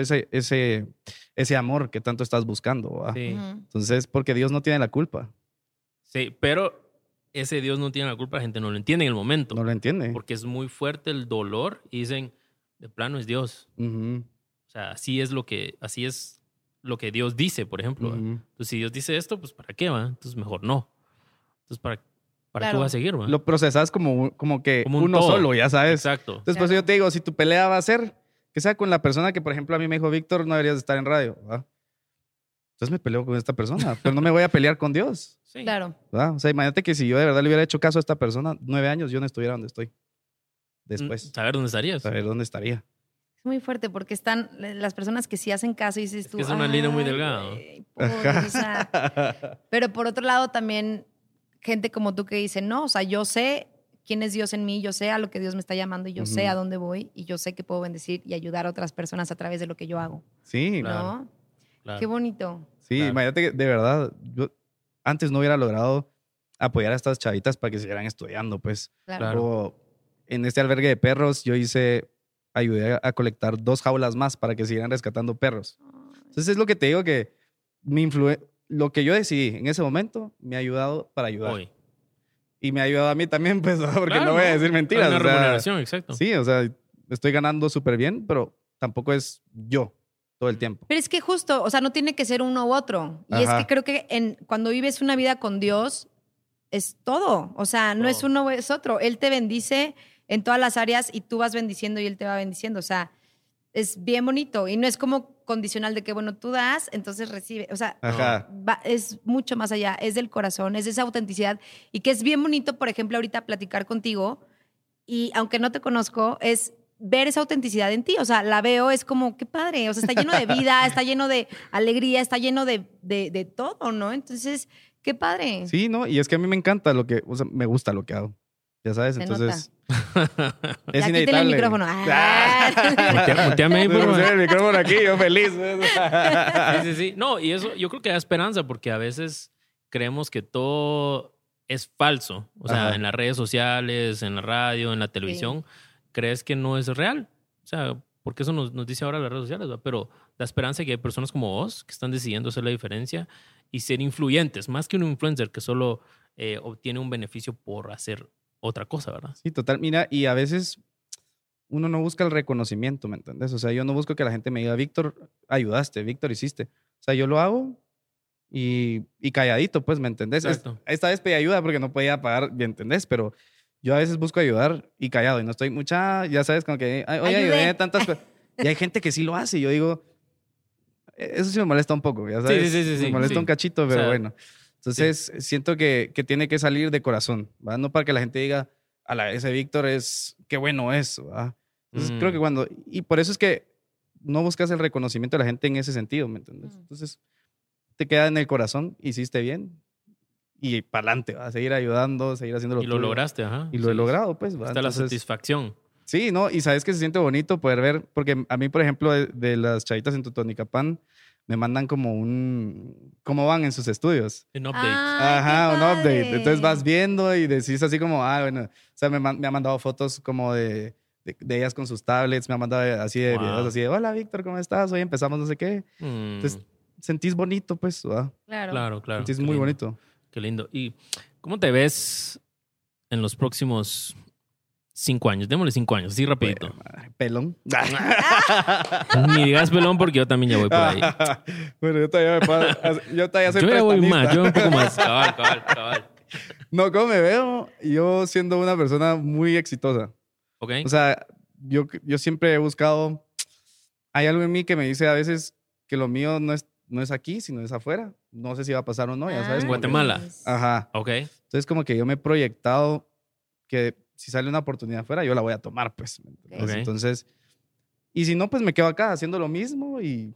ese amor que tanto estás buscando. ¿va? Sí. Ujú. Entonces, porque Dios no tiene la culpa. Sí, pero ese Dios no tiene la culpa, la gente no lo entiende en el momento. No lo entiende. Porque es muy fuerte el dolor y dicen, de plano es Dios. Ujú, O sea, así es lo que Dios dice, por ejemplo. ¿va? ujú. Entonces, si Dios dice esto, pues ¿para qué va? Entonces, mejor no. Entonces, ¿para qué Claro. va a seguir, va? Lo procesas como que Como un uno todo. solo, ya sabes. Exacto. Entonces, por eso Claro. yo te digo, si tu pelea va a ser que sea con la persona que, por ejemplo, a mí me dijo, Víctor, no deberías estar en radio. ¿va? Entonces me peleo con esta persona, pero no me voy a pelear con Dios. Sí. Claro. ¿va? O sea, imagínate que si yo de verdad le hubiera hecho caso a esta persona, 9 años, yo no estuviera donde estoy. Después, Saber dónde estarías. saber dónde estaría. Es muy fuerte porque están las personas que sí hacen caso y dices tú. que es una línea muy "Ay, delgada". güey, pobres", o sea, pero por otro lado también gente como tú que dice, no, o sea, yo sé quién es Dios en mí, yo sé a lo que Dios me está llamando y yo sé Ujú. a dónde voy y yo sé que puedo bendecir y ayudar a otras personas a través de lo que yo hago, Sí, Claro. ¿no? Claro. Qué bonito. sí, Claro. imagínate que de verdad, yo antes no hubiera logrado apoyar a estas chavitas para que siguieran estudiando, pues. Claro. Claro. O en este albergue de perros, ayudé a colectar 2 jaulas más para que siguieran rescatando perros. Entonces es lo que te digo que lo que yo decidí en ese momento me ha ayudado para ayudar. Hoy. Y me ha ayudado a mí también, pues, porque Claro, no voy a decir Hay mentiras. una o sea, remuneración, exacto. sí, o sea, estoy ganando súper bien, pero tampoco es yo todo el tiempo. Pero es que justo, o sea, no tiene que ser uno u otro. Y es Ajá. que creo que cuando vives una vida con Dios, es todo. O sea, no es Todo. uno o es otro. Él te bendice en todas las áreas y tú vas bendiciendo y Él te va bendiciendo. O sea, es bien bonito. Y no es como condicional de que, bueno, tú das, entonces recibe. O sea, Ajá. es mucho más allá. Es del corazón, es de esa autenticidad. Y que es bien bonito, por ejemplo, ahorita platicar contigo. Y aunque no te conozco, es ver esa autenticidad en ti. O sea, la veo, es como, qué padre. O sea, está lleno de vida, está lleno de alegría, está lleno de todo, ¿no? Entonces, qué padre. Sí, ¿no? Y es que a mí me encanta o sea, me gusta lo que hago. Ya sabes, Se entonces Ya, es quítale inevitable. el micrófono. Ah. Muteame ahí, Me por favor. pusieron el micrófono aquí, yo feliz. Sí, sí, sí. No, y eso yo creo que da esperanza porque a veces creemos que todo es falso. O sea, Ajá. en las redes sociales, en la radio, en la televisión, crees que no es real. O sea, porque eso nos dice ahora las redes sociales, ¿verdad? Pero da esperanza que hay personas como vos que están decidiendo hacer la diferencia y ser influyentes, más que un influencer que solo obtiene un beneficio por hacer otra cosa, ¿verdad? Sí, total. Mira, y a veces uno no busca el reconocimiento, ¿me entendés? O sea, yo no busco que la gente me diga, Víctor, ayudaste, Víctor, hiciste. O sea, yo lo hago y calladito, pues, ¿me entendés? Exacto. Esta vez pedí ayuda porque no podía pagar, ¿me entendés? Pero yo a veces busco ayudar y callado y no estoy ya sabes, como que, "Ay, oye, Ayudé". ayudé a tantas Y hay gente que sí lo hace y yo digo, eso sí me molesta un poco, ya sabes. Sí, Me molesta sí. un cachito, O pero sea, bueno. Entonces, siento que tiene que salir de corazón, ¿va? No para que la gente diga, ese Víctor qué bueno es, ¿va? Entonces, creo que y por eso es que no buscas el reconocimiento de la gente en ese sentido, ¿me entiendes? Entonces, te queda en el corazón, hiciste bien y para adelante, ¿va? A seguir ayudando, seguir haciendo lo Y lo tuyo. lograste, ajá. Y lo he Sí. logrado, pues, ¿va? Está la Entonces, satisfacción. sí, ¿no? Y sabes que se siente bonito poder ver, porque a mí, por ejemplo, de las chavitas en Totonicapán, me mandan como cómo van en sus estudios. En update. Ay, Ajá, qué un update. padre. Entonces vas viendo y decís así como, bueno, o sea, me ha mandado fotos como de ellas con sus tablets, me ha mandado así de Wow. videos así de, hola, Víctor, ¿cómo estás? Hoy empezamos no sé qué. Mm, Entonces, sentís bonito, pues, ¿verdad? Claro. claro, claro. Sentís Qué muy lindo. bonito. Qué lindo. Y ¿Cómo te ves en los próximos 5 años? Démosle 5 años, así rapidito. Madre, pelón. Ni digas pelón porque yo también ya voy por ahí. Bueno, yo todavía soy Yo ya voy prestamista. más, yo un poco más. Cabal. No, ¿cómo me veo? Yo siendo una persona muy exitosa. Ok. O sea, yo siempre he buscado... Hay algo en mí que me dice a veces que lo mío no es aquí, sino es afuera. No sé si va a pasar o no, ya sabes. En como que- Guatemala. Ajá. Ok. Entonces, como que yo me he proyectado que si sale una oportunidad afuera, yo la voy a tomar, pues. ¿Me entiendes? Ok. Entonces, y si no, pues me quedo acá haciendo lo mismo y...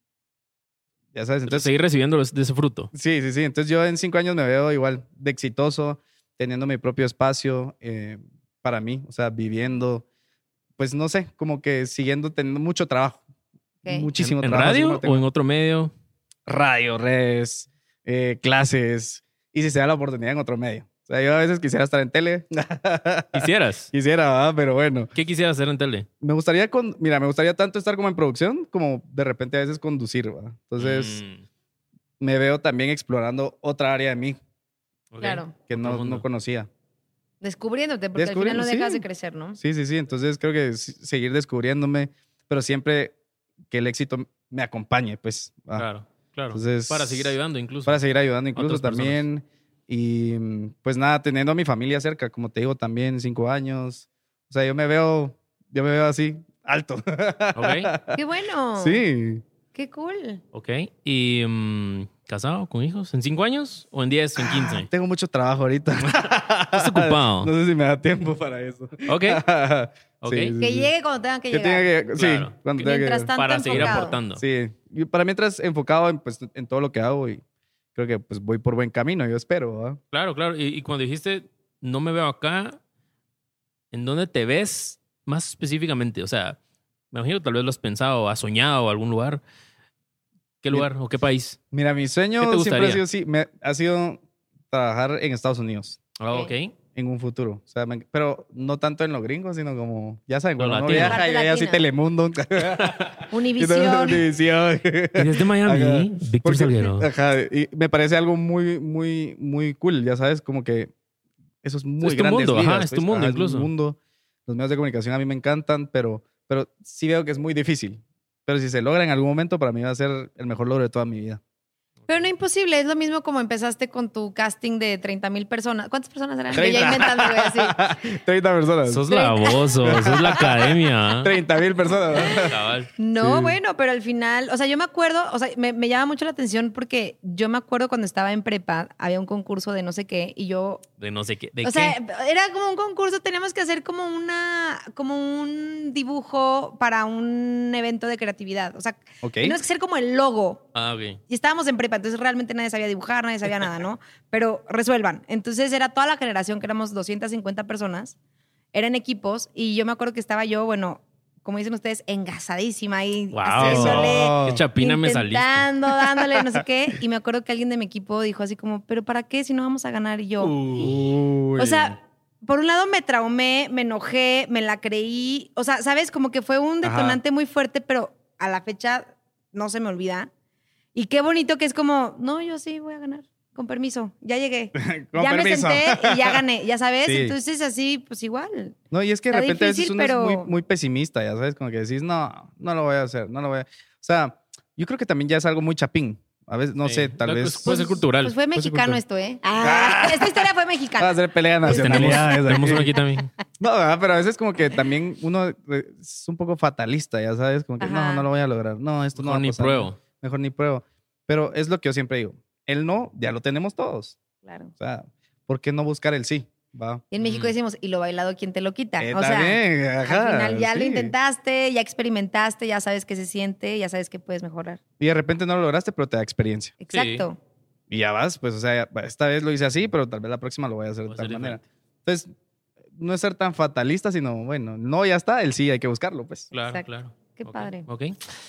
Ya sabes, Entonces, entonces... seguir recibiendo de ese fruto. Sí. Entonces yo en 5 años me veo igual de exitoso, teniendo mi propio espacio para mí, o sea, viviendo, pues no sé, como que siguiendo teniendo mucho trabajo. Ok. Muchísimo ¿En trabajo. así radio como tengo. o en otro medio? Radio, redes, clases, y si se da la oportunidad en otro medio. O sea, yo a veces quisiera estar en tele. ¿Quisieras? Quisiera, ¿verdad? Pero bueno. ¿Qué quisieras hacer en tele? Me gustaría tanto estar como en producción, como de repente a veces conducir, ¿verdad? Entonces, me veo también explorando otra área de mí Ok. Claro. que Otro no mundo. conocía. Descubriéndote, porque al final Descubriendo, no dejas sí. de crecer, ¿no? Sí. Entonces creo que seguir descubriéndome, pero siempre que el éxito me acompañe, pues. Claro. Entonces, para seguir ayudando incluso. Para seguir ayudando incluso Otras personas. también. Y pues nada, teniendo a mi familia cerca, como te digo, también 5 años. O sea, yo me veo así, alto. Ok. ¡Qué bueno! Sí. ¡Qué cool! Ok. ¿Y casado con hijos? ¿En 5 años? ¿O en 10 o en 15? Tengo mucho trabajo ahorita. Estás ocupado. No sé si me da tiempo para eso. Ok. Ok. Sí. Que llegue cuando tenga que Que llegar. tenga que, sí, Claro. cuando Que tenga que Mientras llegar. tanto, Para seguir enfocado. aportando. Sí, y para mientras enfocado en todo lo que hago y creo que pues voy por buen camino, yo espero, ¿verdad? Claro. Y cuando dijiste, no me veo acá, ¿en dónde te ves más específicamente? O sea, me imagino que tal vez lo has pensado, has soñado algún lugar. ¿Qué lugar o qué país? Mira, mi ¿Qué sueño te siempre ha gustaría? sido, ha sido trabajar en Estados Unidos Ah, Ok. ok. en un futuro. O sea, pero no tanto en los gringos, sino como, ya saben, Lo cuando uno latino. viaja Parte y ve así latina. Telemundo. Univisión. Univisión. Y desde Miami, Ajá. Víctor Porque- Salguero. Ajá, y me parece algo muy cool, ya sabes, como que esos muy Es tu grandes mundo, ajá, ligas, es tu pues. mundo Ajá, incluso. mi mundo. Los medios de comunicación a mí me encantan, pero sí veo que es muy difícil. Pero si se logra en algún momento, para mí va a ser el mejor logro de toda mi vida. Pero no imposible, es lo mismo como empezaste con tu casting de 30,000 personas. ¿Cuántas personas eran? Yo 30. ya inventando, güey, así. 30 personas. Sos la voz, sos la academia. 30,000 personas. Cabal. No, Sí. bueno, pero al final, o sea, yo me acuerdo, o sea, me llama mucho la atención porque yo me acuerdo cuando estaba en prepa, había un concurso de no sé qué y yo, De no sé qué. ¿De o qué? sea, era como un concurso, teníamos que hacer como un dibujo para un evento de creatividad, o sea, Ok. teníamos que hacer como el logo. Ah, ok. Y estábamos en prepa, entonces realmente nadie sabía dibujar, nadie sabía nada, ¿no? Pero resuelvan. Entonces era toda la generación, que éramos 250 personas, eran equipos, y yo me acuerdo que estaba yo, bueno, como dicen ustedes, engasadísima ahí, Wow. haciéndole, Qué chapina me saliste. intentando, dándole, no sé qué. Y me acuerdo que alguien de mi equipo dijo así como, ¿pero para qué si no vamos a ganar? Y yo, Uy. o sea, por un lado me traumé, me enojé, me la creí. O sea, ¿sabes? Como que fue un detonante muy fuerte, pero a la fecha no se me olvida. Y qué bonito que es como, no, yo sí voy a ganar. Con permiso, ya llegué. Con ya permiso. me senté y ya gané, ya sabes. Sí. Entonces así, pues igual. No, y es que de Está repente a veces difícil, uno pero- es muy pesimista, ya sabes, como que decís, no lo voy a hacer, no lo voy a... O sea, yo creo que también ya es algo muy chapín. A veces, no Sí. sé, tal Pues, vez... puede ser cultural. Pues fue Pues sí, mexicano cultura. esto, ¿eh? Esta historia fue Va a mexicana. ser pelea Tenemos, nacionalidades. tenemos aquí. uno aquí también. No, ¿verdad? Pero a veces como que también uno es un poco fatalista, ya sabes, como que Ajá. no lo voy a lograr. No, esto no va Mejor a ni pasar. pruebo. Mejor ni pruebo. Pero es lo que yo siempre digo. El no, ya lo tenemos todos. Claro. O sea, ¿por qué no buscar el sí? Va. Y en México decimos, y lo bailado, ¿quién te lo quita? O sea, También, ajá, al final ya lo sí. intentaste, ya experimentaste, ya sabes qué se siente, ya sabes que puedes mejorar. Y de repente no lo lograste, pero te da experiencia. Exacto. Y ya vas, pues, o sea, esta vez lo hice así, pero tal vez la próxima lo voy a hacer de Va a tal ser manera. diferente. Entonces, no es ser tan fatalista, sino, bueno, no, ya está, el sí hay que buscarlo, pues. Claro, Exacto. claro. Qué Ok, padre. Ok.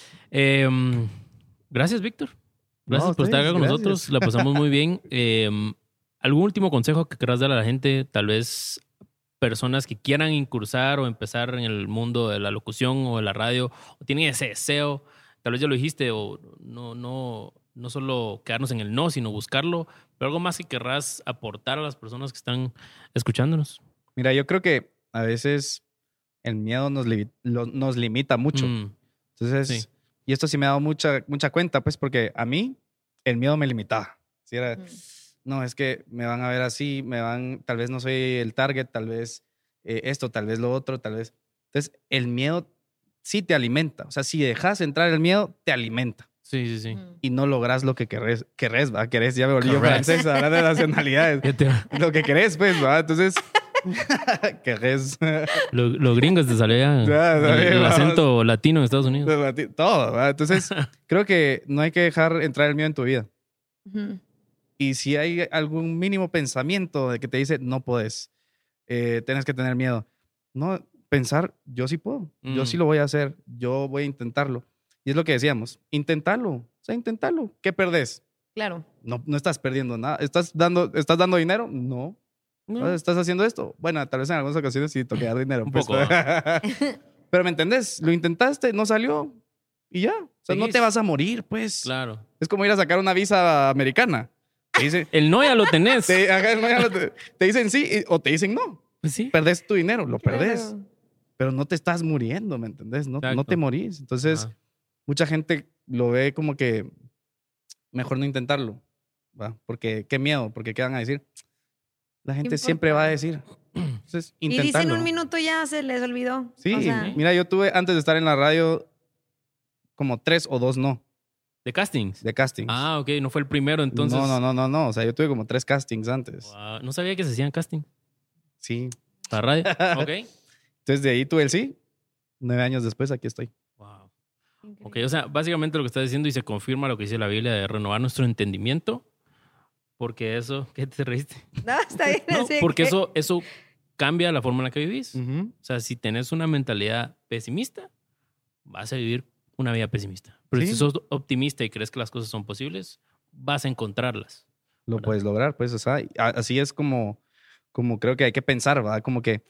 Gracias, Víctor. Gracias No, por estar acá ustedes, con gracias. nosotros. La pasamos muy bien. ¿Algún último consejo que querás dar a la gente? Tal vez personas que quieran incursar o empezar en el mundo de la locución o de la radio, o tienen ese deseo, tal vez ya lo dijiste, o no no solo quedarnos en el no, sino buscarlo, pero algo más que querrás aportar a las personas que están escuchándonos. Mira, yo creo que a veces el miedo nos limita mucho. Entonces, Sí. y esto sí me ha dado mucha cuenta, pues, porque a mí el miedo me limitaba. Si era, no, es que me van a ver así, tal vez no soy el target, tal vez esto, tal vez lo otro, tal vez. Entonces, el miedo sí te alimenta. O sea, si dejas entrar el miedo, te alimenta. Sí. Y no logras lo que querés, ¿va? Querés, ya me volví yo Correct. francés, hablando de nacionalidades. Ya te- Lo que querés, pues, ¿va? Entonces, querés. Los gringos te salían Ya, el vamos. acento latino en Estados Unidos. Todo, ¿va? Entonces, creo que no hay que dejar entrar el miedo en tu vida. Ujú. Y si hay algún mínimo pensamiento de que te dice, no puedes, tienes que tener miedo. No, pensar, yo sí puedo, yo sí lo voy a hacer, yo voy a intentarlo. Y es lo que decíamos, intentarlo, o sea, intentarlo. ¿Qué perdés? Claro. No estás perdiendo nada. ¿Estás dando dinero? No. No. ¿Estás haciendo esto? Bueno, tal vez en algunas ocasiones sí toque dar dinero. Un pues. poco, Pero ¿me entendés? Lo intentaste, no salió y ya. O sea, no Seguís. te vas a morir, pues. Claro. Es como ir a sacar una visa americana. Te dicen, El no ya lo tenés. te dicen sí o te dicen no. Pues sí. Perdés tu dinero, lo perdés. Claro. Pero no te estás muriendo, ¿me entendés? No Exacto. te morís. Entonces, Ajá. mucha gente lo ve como que mejor no intentarlo. ¿Va? Porque qué miedo, porque ¿qué van a decir? La gente importa? siempre va a decir. Entonces, Y dicen intentarlo. un minuto ya se les olvidó. Sí, O sea, mira, yo tuve antes de estar en la radio como 3 o 2 no ¿De castings? de castings. Ah, ok. No fue el primero, entonces. No. O sea, yo tuve como 3 castings antes. Wow, no sabía que se hacían casting Sí. para radio. Ok. Entonces de ahí tuve el sí. 9 años después aquí estoy. Wow. increíble. Ok, o sea, básicamente lo que estás diciendo y se confirma lo que dice la Biblia de renovar nuestro entendimiento. Porque eso, ¿qué te reíste? No, está bien. No, así porque que- eso cambia la forma en la que vivís. O sea, si tenés una mentalidad pesimista, vas a vivir una vida pesimista. Pero Sí. si sos optimista y crees que las cosas son posibles, vas a encontrarlas. Lo ¿Verdad? puedes lograr, pues, o sea, así es como creo que hay que pensar, ¿verdad? Como que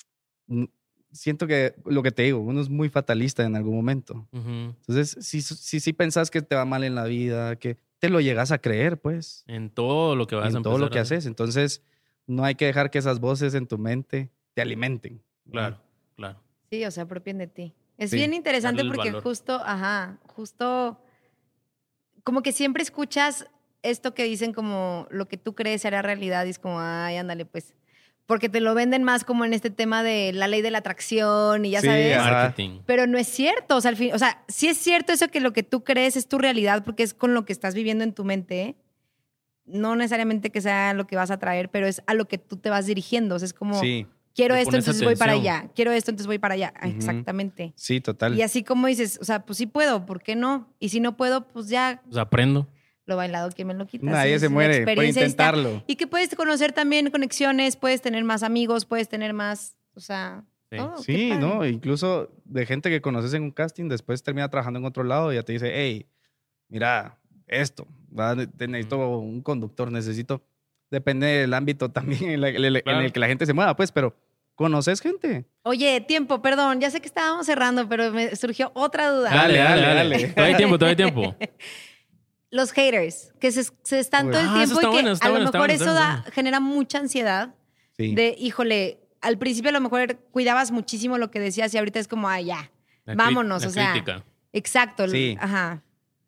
siento que lo que te digo, uno es muy fatalista en algún momento. Ujú. Entonces, si pensás que te va mal en la vida, que te lo llegas a creer, pues, En todo lo que vas a en todo lo empezar que a hacer. haces. Entonces, no hay que dejar que esas voces en tu mente te alimenten. ¿verdad? Claro. Sí, o sea, apropien de ti. Es Sí, bien interesante darle el porque valor. justo, como que siempre escuchas esto que dicen como lo que tú crees será realidad y es como, ay, ándale, pues. Porque te lo venden más como en este tema de la ley de la atracción y ya Sí, sabes. ajá. Marketing. Pero no es cierto, o sea, al fin, o sea, sí es cierto eso que lo que tú crees es tu realidad porque es con lo que estás viviendo en tu mente. No necesariamente que sea lo que vas a traer, pero es a lo que tú te vas dirigiendo. O sea, es como, Sí, quiero Le esto, pones entonces voy para atención. allá. Quiero esto, entonces voy para allá. Ujú. Exactamente. sí, total. Y así como dices, o sea, pues sí puedo, ¿por qué no? Y si no puedo, pues ya O sea, aprendo. lo bailado, ¿quién me lo quita? Nadie Sí, se es la muere por experiencia está. intentarlo. Y que puedes conocer también conexiones, puedes tener más amigos, puedes tener más, o sea, Sí. todo, qué Sí, padre. ¿no? Incluso de gente que conoces en un casting, después termina trabajando en otro lado y ya te dice, hey, mira, esto, ¿va? Te necesito un conductor, necesito... Depende del ámbito también en Claro. el que la gente se mueva, pues, pero conoces gente. Oye, tiempo, perdón, ya sé que estábamos cerrando, pero me surgió otra duda. Dale. Todavía hay tiempo. Los haters, que se están Uy. todo el Ah, tiempo eso está y que bueno, está a lo bueno, está mejor bueno, eso está bueno. genera mucha ansiedad Sí. de, híjole, al principio a lo mejor cuidabas muchísimo lo que decías y ahorita es como, ay, ya, La vámonos, la o sea. crítica. Exacto. Sí. Ajá.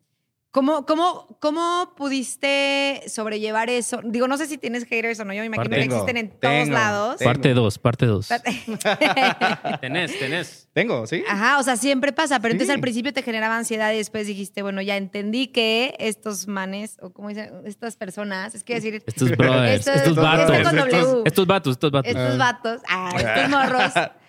¿Cómo pudiste sobrellevar eso? Digo, no sé si tienes haters o no, yo me imagino que Tengo, existen en todos tengo. lados. Tengo. Parte 2. Tenés. Tengo, ¿sí? Ajá, o sea, siempre pasa, pero entonces Sí. al principio te generaba ansiedad y después dijiste, bueno, ya entendí que estos manes, o como dicen, estas personas, es que decir, Estos brothers, Estos- estos vatos. estos con W. Estos vatos. estos vatos, estos morros,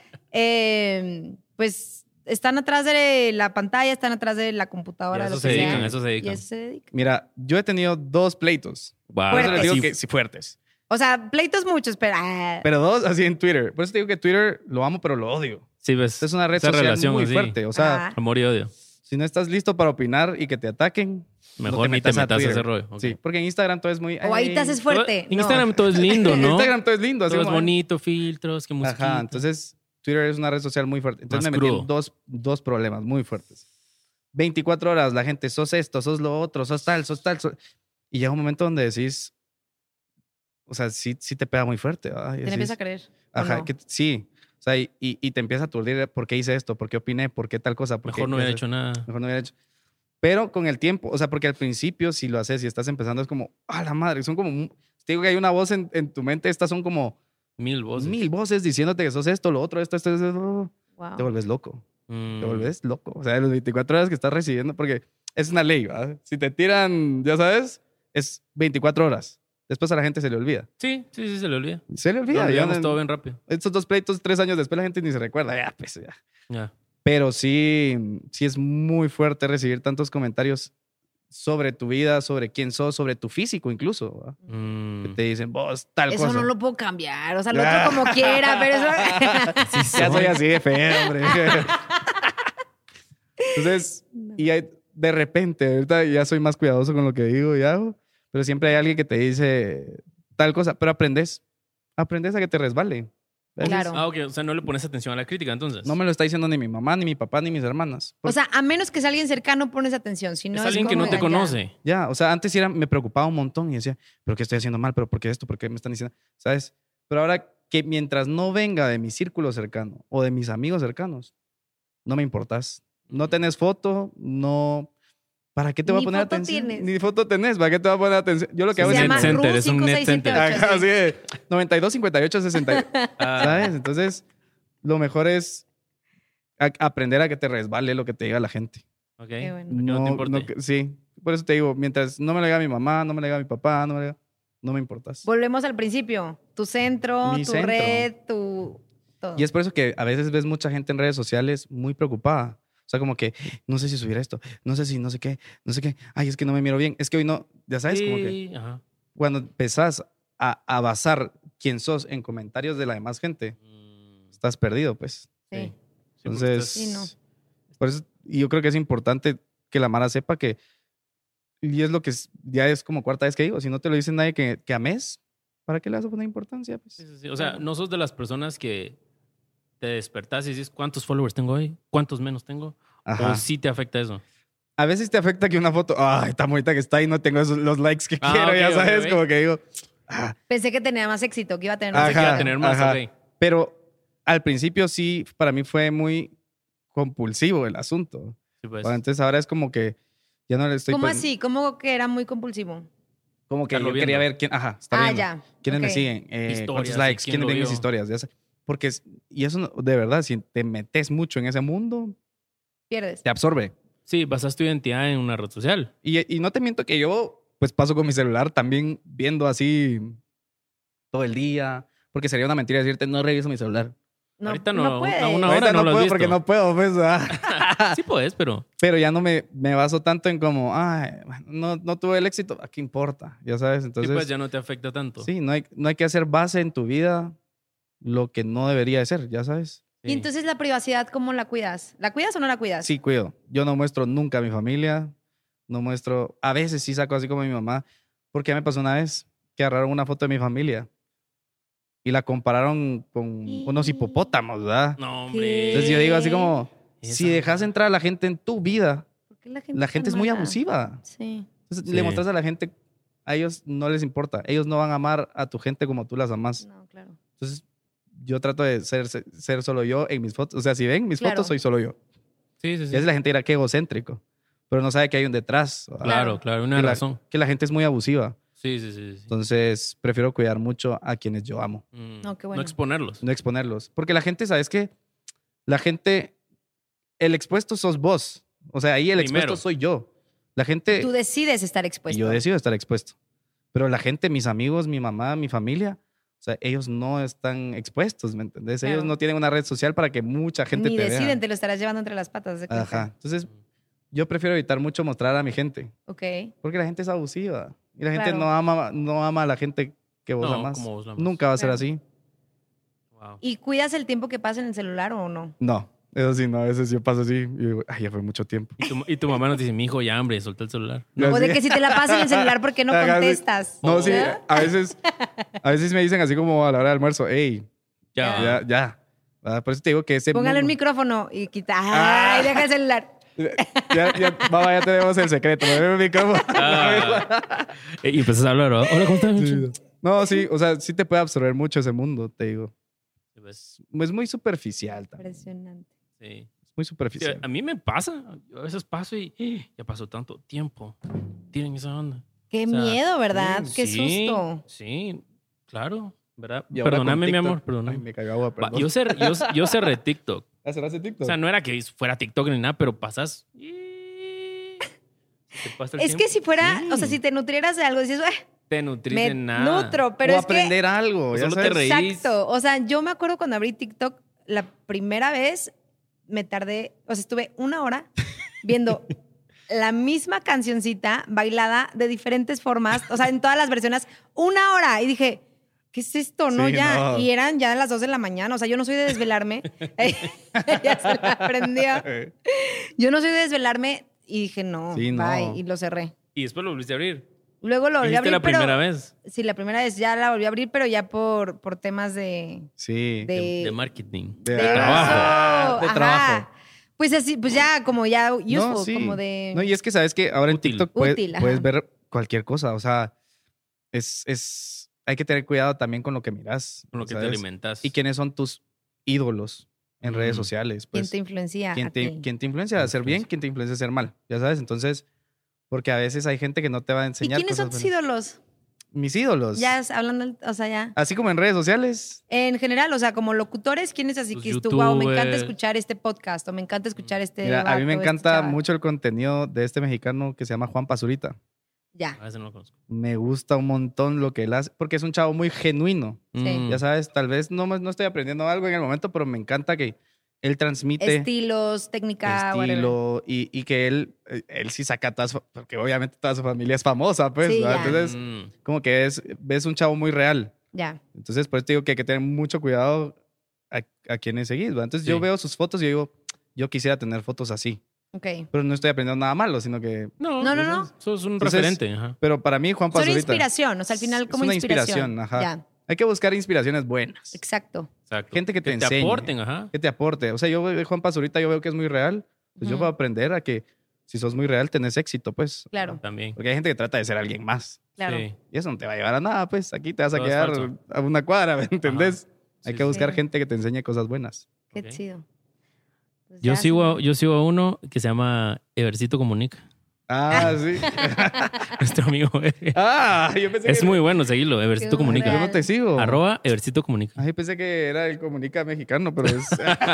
pues están atrás de la pantalla, están atrás de la computadora, Y a eso lo se que sea. dedican, a eso se dedican. Y a eso se dedican. Mira, yo he tenido 2 pleitos. Wow. Por eso les digo Sí, que sí, fuertes. O sea, pleitos muchos, pero... Pero 2 así en Twitter. Por eso te digo que Twitter lo amo, pero lo odio. sí, ves. Es una red esa social relación muy así, fuerte. O sea, Ajá. Amor y odio. si no estás listo para opinar y que te ataquen, Mejor ni te metas a Twitter. ese rollo. Ok. Sí, porque en Instagram todo es muy... O ahí te haces fuerte. En No. Instagram todo es lindo, ¿no? En Instagram todo es lindo. así Todo es como- bonito, filtros, que musiquita. Ajá, entonces Twitter es una red social muy fuerte. Entonces Más me metí crudo. en dos problemas muy fuertes. 24 horas la gente, sos esto, sos lo otro, sos tal. Y llega un momento donde decís, o sea, sí te pega muy fuerte. ¿verdad? Y Te decís, empieza a creer. ¿o ajá, no? sí. O sea, y te empieza a aturdir por qué hice esto, por qué opiné, por qué tal cosa. Mejor no hubiera hecho nada. Mejor no hubiera hecho. Pero con el tiempo, o sea, porque al principio si lo haces y estás empezando es como, ¡ah, la madre! Son como, te digo que hay una voz en tu mente, estas son como 1000 voces. 1000 voces diciéndote que sos esto, lo otro, esto. Wow. Te vuelves loco. Mm. Te vuelves loco. O sea, de las 24 horas que estás recibiendo, porque es una ley, ¿verdad? Si te tiran, ya sabes, es 24 horas. Después a la gente se le olvida. Sí, se le olvida. Se le Lo olvida. olvidamos Ya, todo bien rápido. estos 2 pleitos, 3 años después la gente ni se recuerda. Ya, pues, ya. Ya. Pero sí es muy fuerte recibir tantos comentarios sobre tu vida, sobre quién sos, sobre tu físico incluso. ¿verdad? Que te dicen, vos, tal Eso cosa. no lo puedo cambiar. O sea, lo otro como quiera, pero eso... Ya soy así de feo, hombre. Entonces, y de repente, ahorita ya soy más cuidadoso con lo que digo y hago, pero siempre hay alguien que te dice tal cosa, pero aprendes a que te resbale. ¿Ves? Claro. Ah, ok. O sea, no le pones atención a la crítica, entonces. No me lo está diciendo ni mi mamá, ni mi papá, ni mis hermanas. O sea, a menos que sea alguien cercano, pones atención. Si no, es alguien que como, no te ya. conoce. Ya, o sea, antes me preocupaba un montón y decía, ¿pero qué estoy haciendo mal? ¿Pero por qué esto? ¿Por qué me están diciendo? ¿Sabes? Pero ahora que mientras no venga de mi círculo cercano o de mis amigos cercanos, no me importas. No tenés foto, no... ¿Para qué te voy a Ni poner foto atención? tienes. Ni foto tenés, ¿para qué te voy a poner atención? Yo lo que hago Se es... llama net center, RU es un net 5678. Ajá, sí. así de 92, 58, 60. ¿Sabes? Entonces, lo mejor es aprender a que te resbale lo que te diga la gente. Ok. Qué bueno. No te importe. Sí, por eso te digo, mientras no me lo diga mi mamá, no me lo diga mi papá, no me importas. Volvemos al principio. Tu centro, Mi tu centro. red, tu... todo. Y es por eso que a veces ves mucha gente en redes sociales muy preocupada. O sea, como que, no sé si subir esto, no sé si no sé qué. Ay, es que no me miro bien. Es que hoy no, ya sabes, como que Sí, ajá. cuando empezás a basar quién sos en comentarios de la demás gente, estás perdido, pues. Sí. Sí, porque Entonces, Sí, no. por eso, y yo creo que es importante que la Mara sepa que, y es lo que ya es como cuarta vez que digo, si no te lo dice nadie que ames, ¿para qué le vas a poner importancia? Pues? Sí. O sea, no sos de las personas que te despertás y dices, ¿cuántos followers tengo hoy? ¿Cuántos menos tengo? Ajá. ¿O sí te afecta eso? A veces te afecta que una foto, ay, tan bonita que está y no tengo los likes que Ah, quiero, ok, ya sabes, ok. como que digo. Pensé que tenía más éxito, que iba a tener Pensé más que iba a Ajá, tener más, ajá. ok. Pero al principio sí, para mí fue muy compulsivo el asunto. Sí, pues. Entonces ahora es como que ya no le estoy... ¿Cómo pon- así? ¿Cómo que era muy compulsivo? Como que Estarlo yo quería viendo. ver quién... Ajá, está bien. Ya. ¿Quiénes me ok. siguen? Historias, ¿Cuántos likes? ¿quién ¿Quiénes lo ven mis vio? historias? Ya sé. Porque, y eso de verdad, si te metes mucho en ese mundo, Pierdes. te absorbe. Sí, basas tu identidad en una red social. Y no te miento que yo, pues paso con mi celular también viendo así todo el día. Porque sería una mentira decirte, no reviso mi celular. No, Ahorita no, puedes. a una Ahorita hora no lo has puedo visto. porque no puedo, pues. Sí puedes, pero... Pero ya no me baso tanto en como, ay, no tuve el éxito, ¿a qué importa? Ya sabes, entonces... sí, pues ya no te afecta tanto. Sí, no hay que hacer base en tu vida lo que no debería de ser, ya sabes. Y entonces la privacidad, ¿cómo la cuidas? ¿La cuidas o no la cuidas? Sí, cuido. Yo no muestro nunca a mi familia, no muestro... A veces sí saco así como a mi mamá, porque ya me pasó una vez que agarraron una foto de mi familia y la compararon con unos hipopótamos, ¿verdad? No, ¿Qué? hombre. Entonces yo digo así como, Esa- si dejas entrar a la gente en tu vida, ¿Por qué la gente es tan muy mala? abusiva. Sí. Entonces Sí. le mostras a la gente, a ellos no les importa. Ellos no van a amar a tu gente como tú las amas. No, claro. Entonces yo trato de ser solo yo en mis fotos. O sea, si ven mis Claro. fotos, soy solo yo. Sí. Y a veces la gente dirá que egocéntrico, pero no sabe que hay un detrás. ¿verdad? Claro, una Que razón. que la gente es muy abusiva. Sí. Entonces prefiero cuidar mucho a quienes yo amo. No, qué bueno. No exponerlos. No exponerlos. Porque la gente, ¿sabes qué? La gente, el expuesto sos vos. O sea, ahí el Primero. expuesto soy yo. La gente... Tú decides estar expuesto. Y yo decido estar expuesto. Pero la gente, mis amigos, mi mamá, mi familia, o sea, ellos no están expuestos, ¿me entendés? Ellos Claro. no tienen una red social para que mucha gente Ni te deciden, vea. te lo estarás llevando entre las patas. ¿De cuenta? Ajá. Entonces, yo prefiero evitar mucho mostrar a mi gente. Ok. Porque la gente es abusiva. Y la gente Claro. no ama a la gente que vos No, amas. como vos la amas. Nunca va a ser Claro. así. Wow. ¿Y cuidas el tiempo que pasa en el celular o no? No. Eso sí, no. A veces yo paso así y digo, ay, ya fue mucho tiempo. Y tu mamá nos dice, mi hijo, ya, hambre, soltá el celular. Yo O de así- que si te la pasas en el celular, ¿por qué no Ajá, sí. contestas? No, sí. ¿Ya? A veces me dicen así como a la hora del almuerzo, hey, Ya. ya. ¿Verdad? Por eso te digo que ese Póngale el mundo- micrófono y quita. Ay, deja el celular. Mamá, ya tenemos el secreto. Me el micrófono. Y empiezas a hablar, ¿no? Hola, ¿cómo estás? Sí. No, sí, o sea, sí te puede absorber mucho ese mundo, te digo. Es muy superficial también. Impresionante. Sí. Es muy Sí, superficial. a mí me pasa. Yo a veces paso y ya pasó tanto tiempo. Tienen esa onda. Qué O sea, miedo, ¿verdad? Qué sí, susto. Sí, claro. ¿Verdad? Y ahora Perdóname, con mi TikTok. amor, perdóname. Ay, me cayó agua, Va, perdón. yo cerré TikTok. ¿Hace TikTok? O sea, no era que fuera TikTok ni nada, pero pasas y... se te pasa el Es que tiempo. si fuera, Sí. o sea, si te nutrieras de algo, dices, Te nutrís me de nada. nutro, pero o es que... aprender algo. Ya Solo te sabes. reís. Exacto. O sea, yo me acuerdo cuando abrí TikTok la primera vez, me tardé, o sea, estuve 1 hora viendo la misma cancioncita bailada de diferentes formas, o sea, en todas las versiones, 1 hora. Y dije, ¿qué es esto? No, Sí, ya. no. Y eran ya las 2 de la mañana. O sea, yo no soy de desvelarme. Ya se la aprendió. Yo no soy de desvelarme y dije, no, Sí, no. bye. Y lo cerré. Y después lo volviste a abrir. Luego lo volví a ¿Hiciste abrir, la pero... primera vez? Sí, la primera vez ya la volví a abrir, pero ya por temas de... Sí. De marketing. De- de trabajo. uso. De Ajá. trabajo. Pues así, pues ya como ya useful, No, sí. como de... No, y es que sabes que ahora en Útil. TikTok Útil, puedes ajá. ver cualquier cosa. O sea, hay que tener cuidado también con lo que miras. Con lo que te ¿sabes? alimentas. Y quiénes son tus ídolos en redes Mm. sociales. ¿Quién Pues, te influencia? ¿quién a ti? te influencia a hacer bien? ¿Quién te influencia a hacer mal? Ya sabes, entonces, porque a veces hay gente que no te va a ¿Y enseñar quiénes son cosas tus buenas. ídolos? Mis ídolos. Ya hablando, o sea, ya. Así como en redes sociales. En general, o sea, como locutores, ¿quiénes así Los que tú, wow, me encanta youtubers. escuchar este podcast o me encanta escuchar este Mira, a mí me vato, encanta esta chava? mucho el contenido de este mexicano que se llama Juan Pazurita. Ya. A veces no lo conozco. Me gusta un montón lo que él hace, porque es un chavo muy genuino. Sí. Ya sabes, tal vez no estoy aprendiendo algo en el momento, pero me encanta que él transmite Estilos, técnica, whatever. estilo y que él sí saca todas, porque obviamente toda su familia es famosa, pues. Sí, ¿verdad? ya. Entonces, como que ves un chavo muy real. Ya. Entonces, por eso te digo que hay que tener mucho cuidado a quienes seguís, ¿verdad? Entonces, yo Sí. veo sus fotos y yo digo, yo quisiera tener fotos así. Ok. Pero no estoy aprendiendo nada malo, sino que... No, No. Sos un Entonces, referente. Ajá. Pero para mí, Juan Son Pazurita... inspiración, o sea, al final es como una inspiración. inspiración, ajá. Ya, Hay que buscar inspiraciones buenas. exacto. Exacto. Gente que te te enseñe. aporten, ajá. Que te aporte. O sea, yo veo Juan Pazurita, yo veo que es muy real. Pues yo Ujú. puedo aprender a que si sos muy real, tenés éxito, pues. Claro, También. Porque hay gente que trata de ser alguien más. claro. Sí. Y eso no te va a llevar a nada, pues. Aquí te vas a Todo es quedar falso. a una cuadra, ¿me entendés? Hay Sí, que sí. buscar Sí. gente que te enseñe cosas buenas. Qué Ok. chido. Pues Yo ya, sigo, sí. yo sigo a uno que se llama Evercito Comunica. Ah, sí. Nuestro amigo. Ah, yo pensé Es que... muy bueno seguirlo. Evercito Qué Comunica. Yo no te sigo. @ Evercito Comunica. Ay, pensé que era el comunica mexicano, pero es,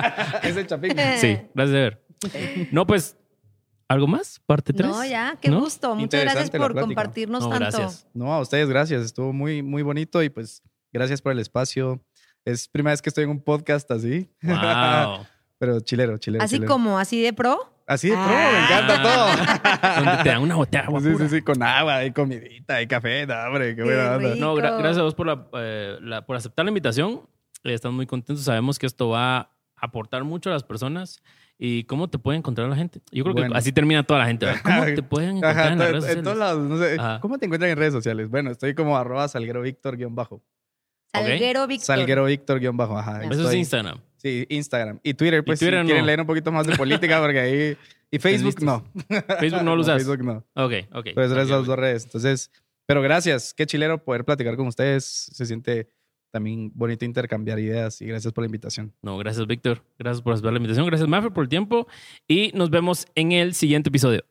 es el chapín. Sí, gracias de ver. No, pues, ¿algo más? ¿Parte 3? No, ya, qué ¿No? gusto. Muchas gracias Interesante la por plática. compartirnos No, tanto. gracias. No, a ustedes gracias. Estuvo muy, muy bonito y pues gracias por el espacio. Es primera vez que estoy en un podcast así. Wow. Pero chilero. Así chilero. como, así de pro. Así de pro, Ah. me encanta todo. Donde te dan una botella de agua Sí, pura. sí, sí, con agua, y comidita, y café. No, hombre, qué buena onda. rico. No, gracias a vos por, por aceptar la invitación. Estamos muy contentos. Sabemos que esto va a aportar mucho a las personas. ¿Y cómo te puede encontrar la gente? Yo creo Bueno. que así termina toda la gente. ¿Verdad? ¿Cómo te pueden encontrar Ajá, en las redes en todos sociales? lados, no sé. Ajá. ¿Cómo te encuentran en redes sociales? Bueno, estoy como @salguerovíctor_. Salguero Víctor. Salguerovíctor_. Ajá. ahí Eso es estoy. Instagram. Sí, Instagram. Y Twitter, pues, Twitter si no. quieren leer un poquito más de política, porque ahí... Y Facebook listos. no. Facebook no lo usas. Facebook no. Ok. Pero es esas dos redes. Entonces, pero gracias. Qué chilero poder platicar con ustedes. Se siente también bonito intercambiar ideas y gracias por la invitación. No, gracias, Víctor. Gracias por aceptar la invitación. Gracias, Mafer, por el tiempo. Y nos vemos en el siguiente episodio.